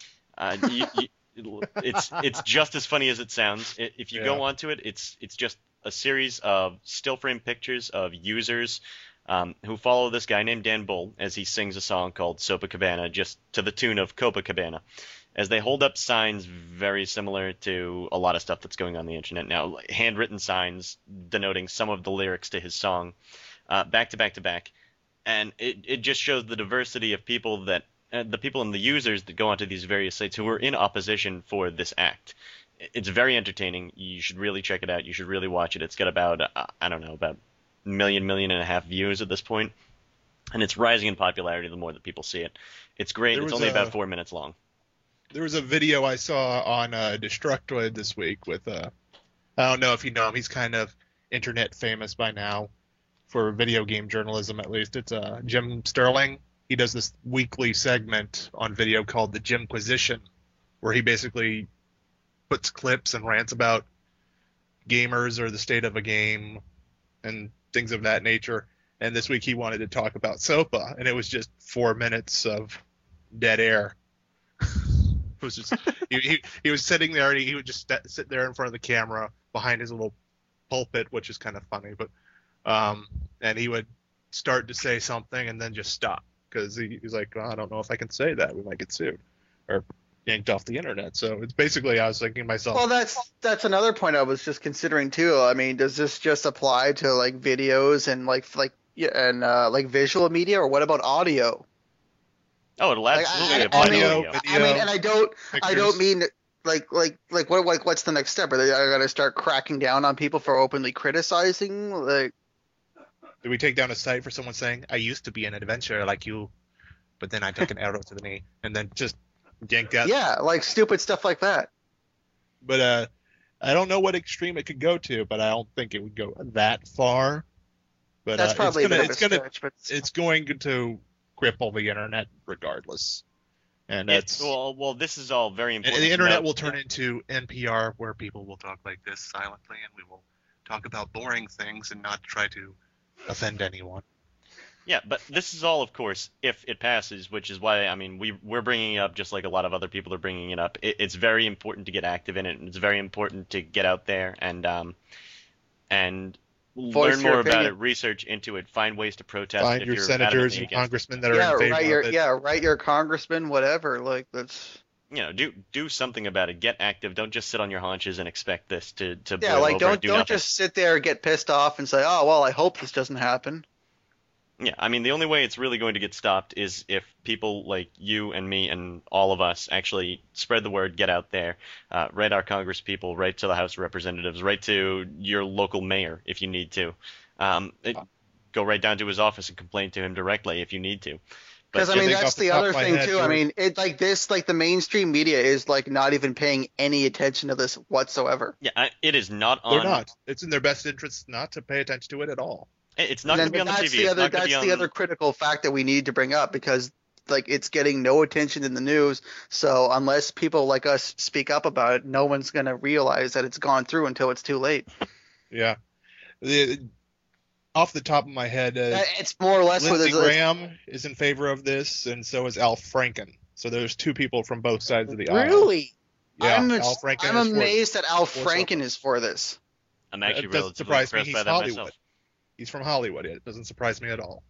It's just as funny as it sounds. If you Yeah. go onto it, it's just a series of still frame pictures of users who follow this guy named Dan Bull as he sings a song called Sopa Cabana, just to the tune of Copacabana, as they hold up signs very similar to a lot of stuff that's going on the internet now, like handwritten signs denoting some of the lyrics to his song, back to back to back, and it just shows the diversity of people that the people and the users that go onto these various sites who are in opposition for this act. It's very entertaining. You should really check it out. You should really watch it. It's got about I don't know, about million and a half views at this point, and it's rising in popularity the more that people see it. It's great. There It's was only a- about 4 minutes long. There was a video I saw on Destructoid this week with I don't know if you know him. He's kind of internet famous by now for video game journalism, at least. It's Jim Sterling. He does this weekly segment on video called the Jimquisition, where he basically puts clips and rants about gamers or the state of a game and things of that nature. And this week he wanted to talk about SOPA, and it was just 4 minutes of dead air. It was just he was sitting there, and he would just sit there in front of the camera behind his little pulpit, which is kind of funny, but and he would start to say something and then just stop because he's like, well, I don't know if I can say that, we might get sued or yanked off the internet. So it's basically, I was thinking to myself, Well, that's another point I was just considering too. I mean, does this just apply to like videos and like visual media, or what about audio? Oh, it'll absolutely I apply to mean, video. I mean, and I don't pictures. mean what's the next step? Are they gotta start cracking down on people for openly criticizing? Like, Do we take down a site for someone saying, I used to be an adventurer like you, but then I took an arrow to the knee, and then just yanked out? yeah, like stupid stuff like that. But I don't know what extreme it could go to, but I don't think it would go that far. But That's probably it's a bit gonna, of a it's gonna, stretch, but it's going to cripple the internet regardless. And that's Well, this is all very and important. the to internet note. will turn into NPR, where people will talk like this silently, and we will talk about boring things and not try to offend anyone. Yeah, but this is all, of course, if it passes, which is why, I mean, we're bringing it up just like a lot of other people are bringing it up. It's very important to get active in it, and it's very important to get out there and Voice learn your more about opinion. it, research into it, find ways to protest Find if your you're senators adamantly and against it. congressmen that are in favor of it. write your congressman, whatever. Like that's. Do something about it. Get active. Don't just sit on your haunches and expect this to Yeah, boil like over and do don't nothing. just sit there and get pissed off and say, "Oh, well, I hope this doesn't happen." Yeah, I mean, the only way it's really going to get stopped is if people like you and me and all of us actually spread the word, get out there, write our Congress people, write to the House of Representatives, write to your local mayor if you need to. Go right down to his office and complain to him directly if you need to. Because I I mean, think that's off the the top other of my thing head, too. I mean, it like this, like the mainstream media is like not even paying any attention to this whatsoever. Yeah, it is not They're on. not. It's in their best interest not to pay attention to it at all. It's not going to be on the That's TV. It's not going to be that's on. the other critical fact that we need to bring up because like it's getting no attention in the news. So unless people like us speak up about it, no one's gonna realize that it's gone through until it's too late. Yeah. Off the top of my head, It's more or less what Lindsey it is. Graham is in favor of this, and so is Al Franken. So there's two people from both sides of the aisle. Really? Yeah, I'm Al Franken I'm is for it. amazed that Al for Franken something. is for this. I'm actually It doesn't relatively surprise me. impressed He's by that Hollywood. myself. He's from Hollywood. It doesn't surprise me at all.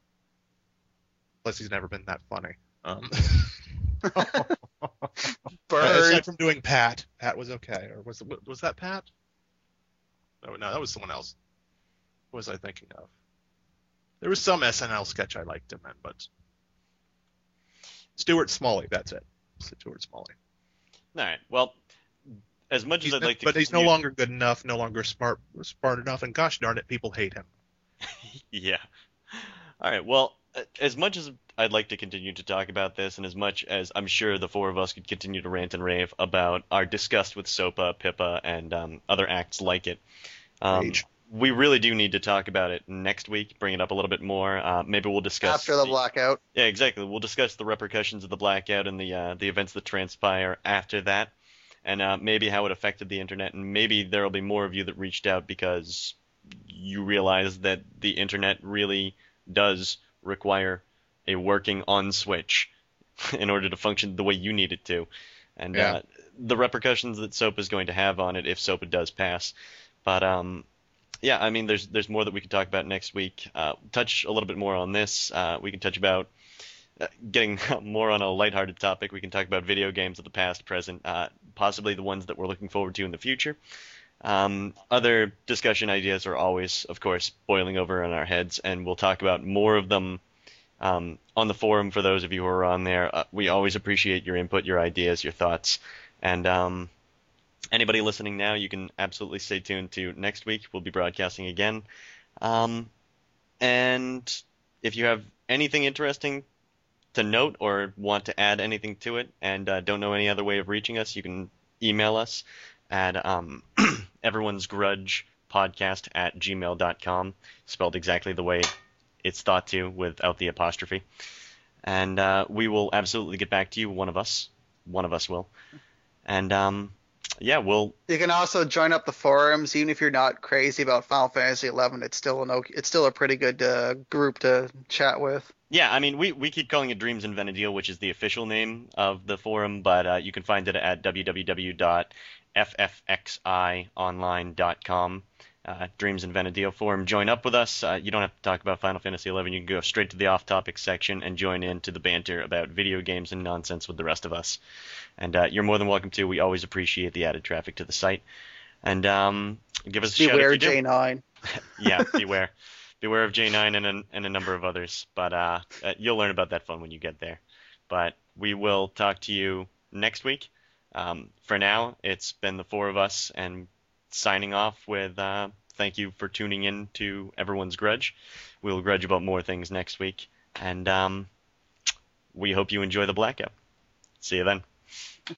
Plus, he's never been that funny. Bird. Aside from doing Pat was okay. Or was that Pat? No, that was someone else. What was I thinking of? There was some SNL sketch I liked him in, but Stuart Smalley, that's it. Stuart Smalley. All right. Well, as much as I'd like to, but he's no longer good enough, no longer smart enough, and gosh darn it, people hate him. Yeah. All right. Well, as much as I'd like to continue to talk about this, and as much as I'm sure the four of us could continue to rant and rave about our disgust with SOPA, PIPA, and other acts like it, we really do need to talk about it next week, bring it up a little bit more. Maybe we'll discuss after the blackout. Yeah, exactly. We'll discuss the repercussions of the blackout and the events that transpire after that, and maybe how it affected the internet. And maybe there will be more of you that reached out because you realize that the internet really does require a working on switch in order to function the way you need it to, and the repercussions that SOPA is going to have on it if SOPA does pass. But yeah, I mean, there's more that we can talk about next week. Touch a little bit more on this. We can touch about getting more on a lighthearted topic. We can talk about video games of the past, present, possibly the ones that we're looking forward to in the future. Other discussion ideas are always, of course, boiling over in our heads, and we'll talk about more of them on the forum for those of you who are on there. We always appreciate your input, your ideas, your thoughts, and anybody listening now, you can absolutely stay tuned to next week. We'll be broadcasting again. And if you have anything interesting to note or want to add anything to it and don't know any other way of reaching us, you can email us at everyonesgrudgepodcast@gmail.com, spelled exactly the way it's thought to without the apostrophe. And we will absolutely get back to you. One of us will. And yeah, you can also join up the forums, even if you're not crazy about Final Fantasy XI. It's still a pretty good group to chat with. Yeah, I mean, we keep calling it Dreams in Vana'diel, which is the official name of the forum, but you can find it at www.ffxionline.com. Dreams in Vana'diel forum. Join up with us. You don't have to talk about Final Fantasy XI. You can go straight to the off-topic section and join into the banter about video games and nonsense with the rest of us. And you're more than welcome to. We always appreciate the added traffic to the site. And give us a shout beware if you do. J9. Yeah, beware. Beware of J9 and a number of others. But you'll learn about that fun when you get there. But we will talk to you next week. For now, it's been the four of us, and signing off with thank you for tuning in to Everyone's Grudge. We'll grudge about more things next week. And we hope you enjoy the blackout. See you then.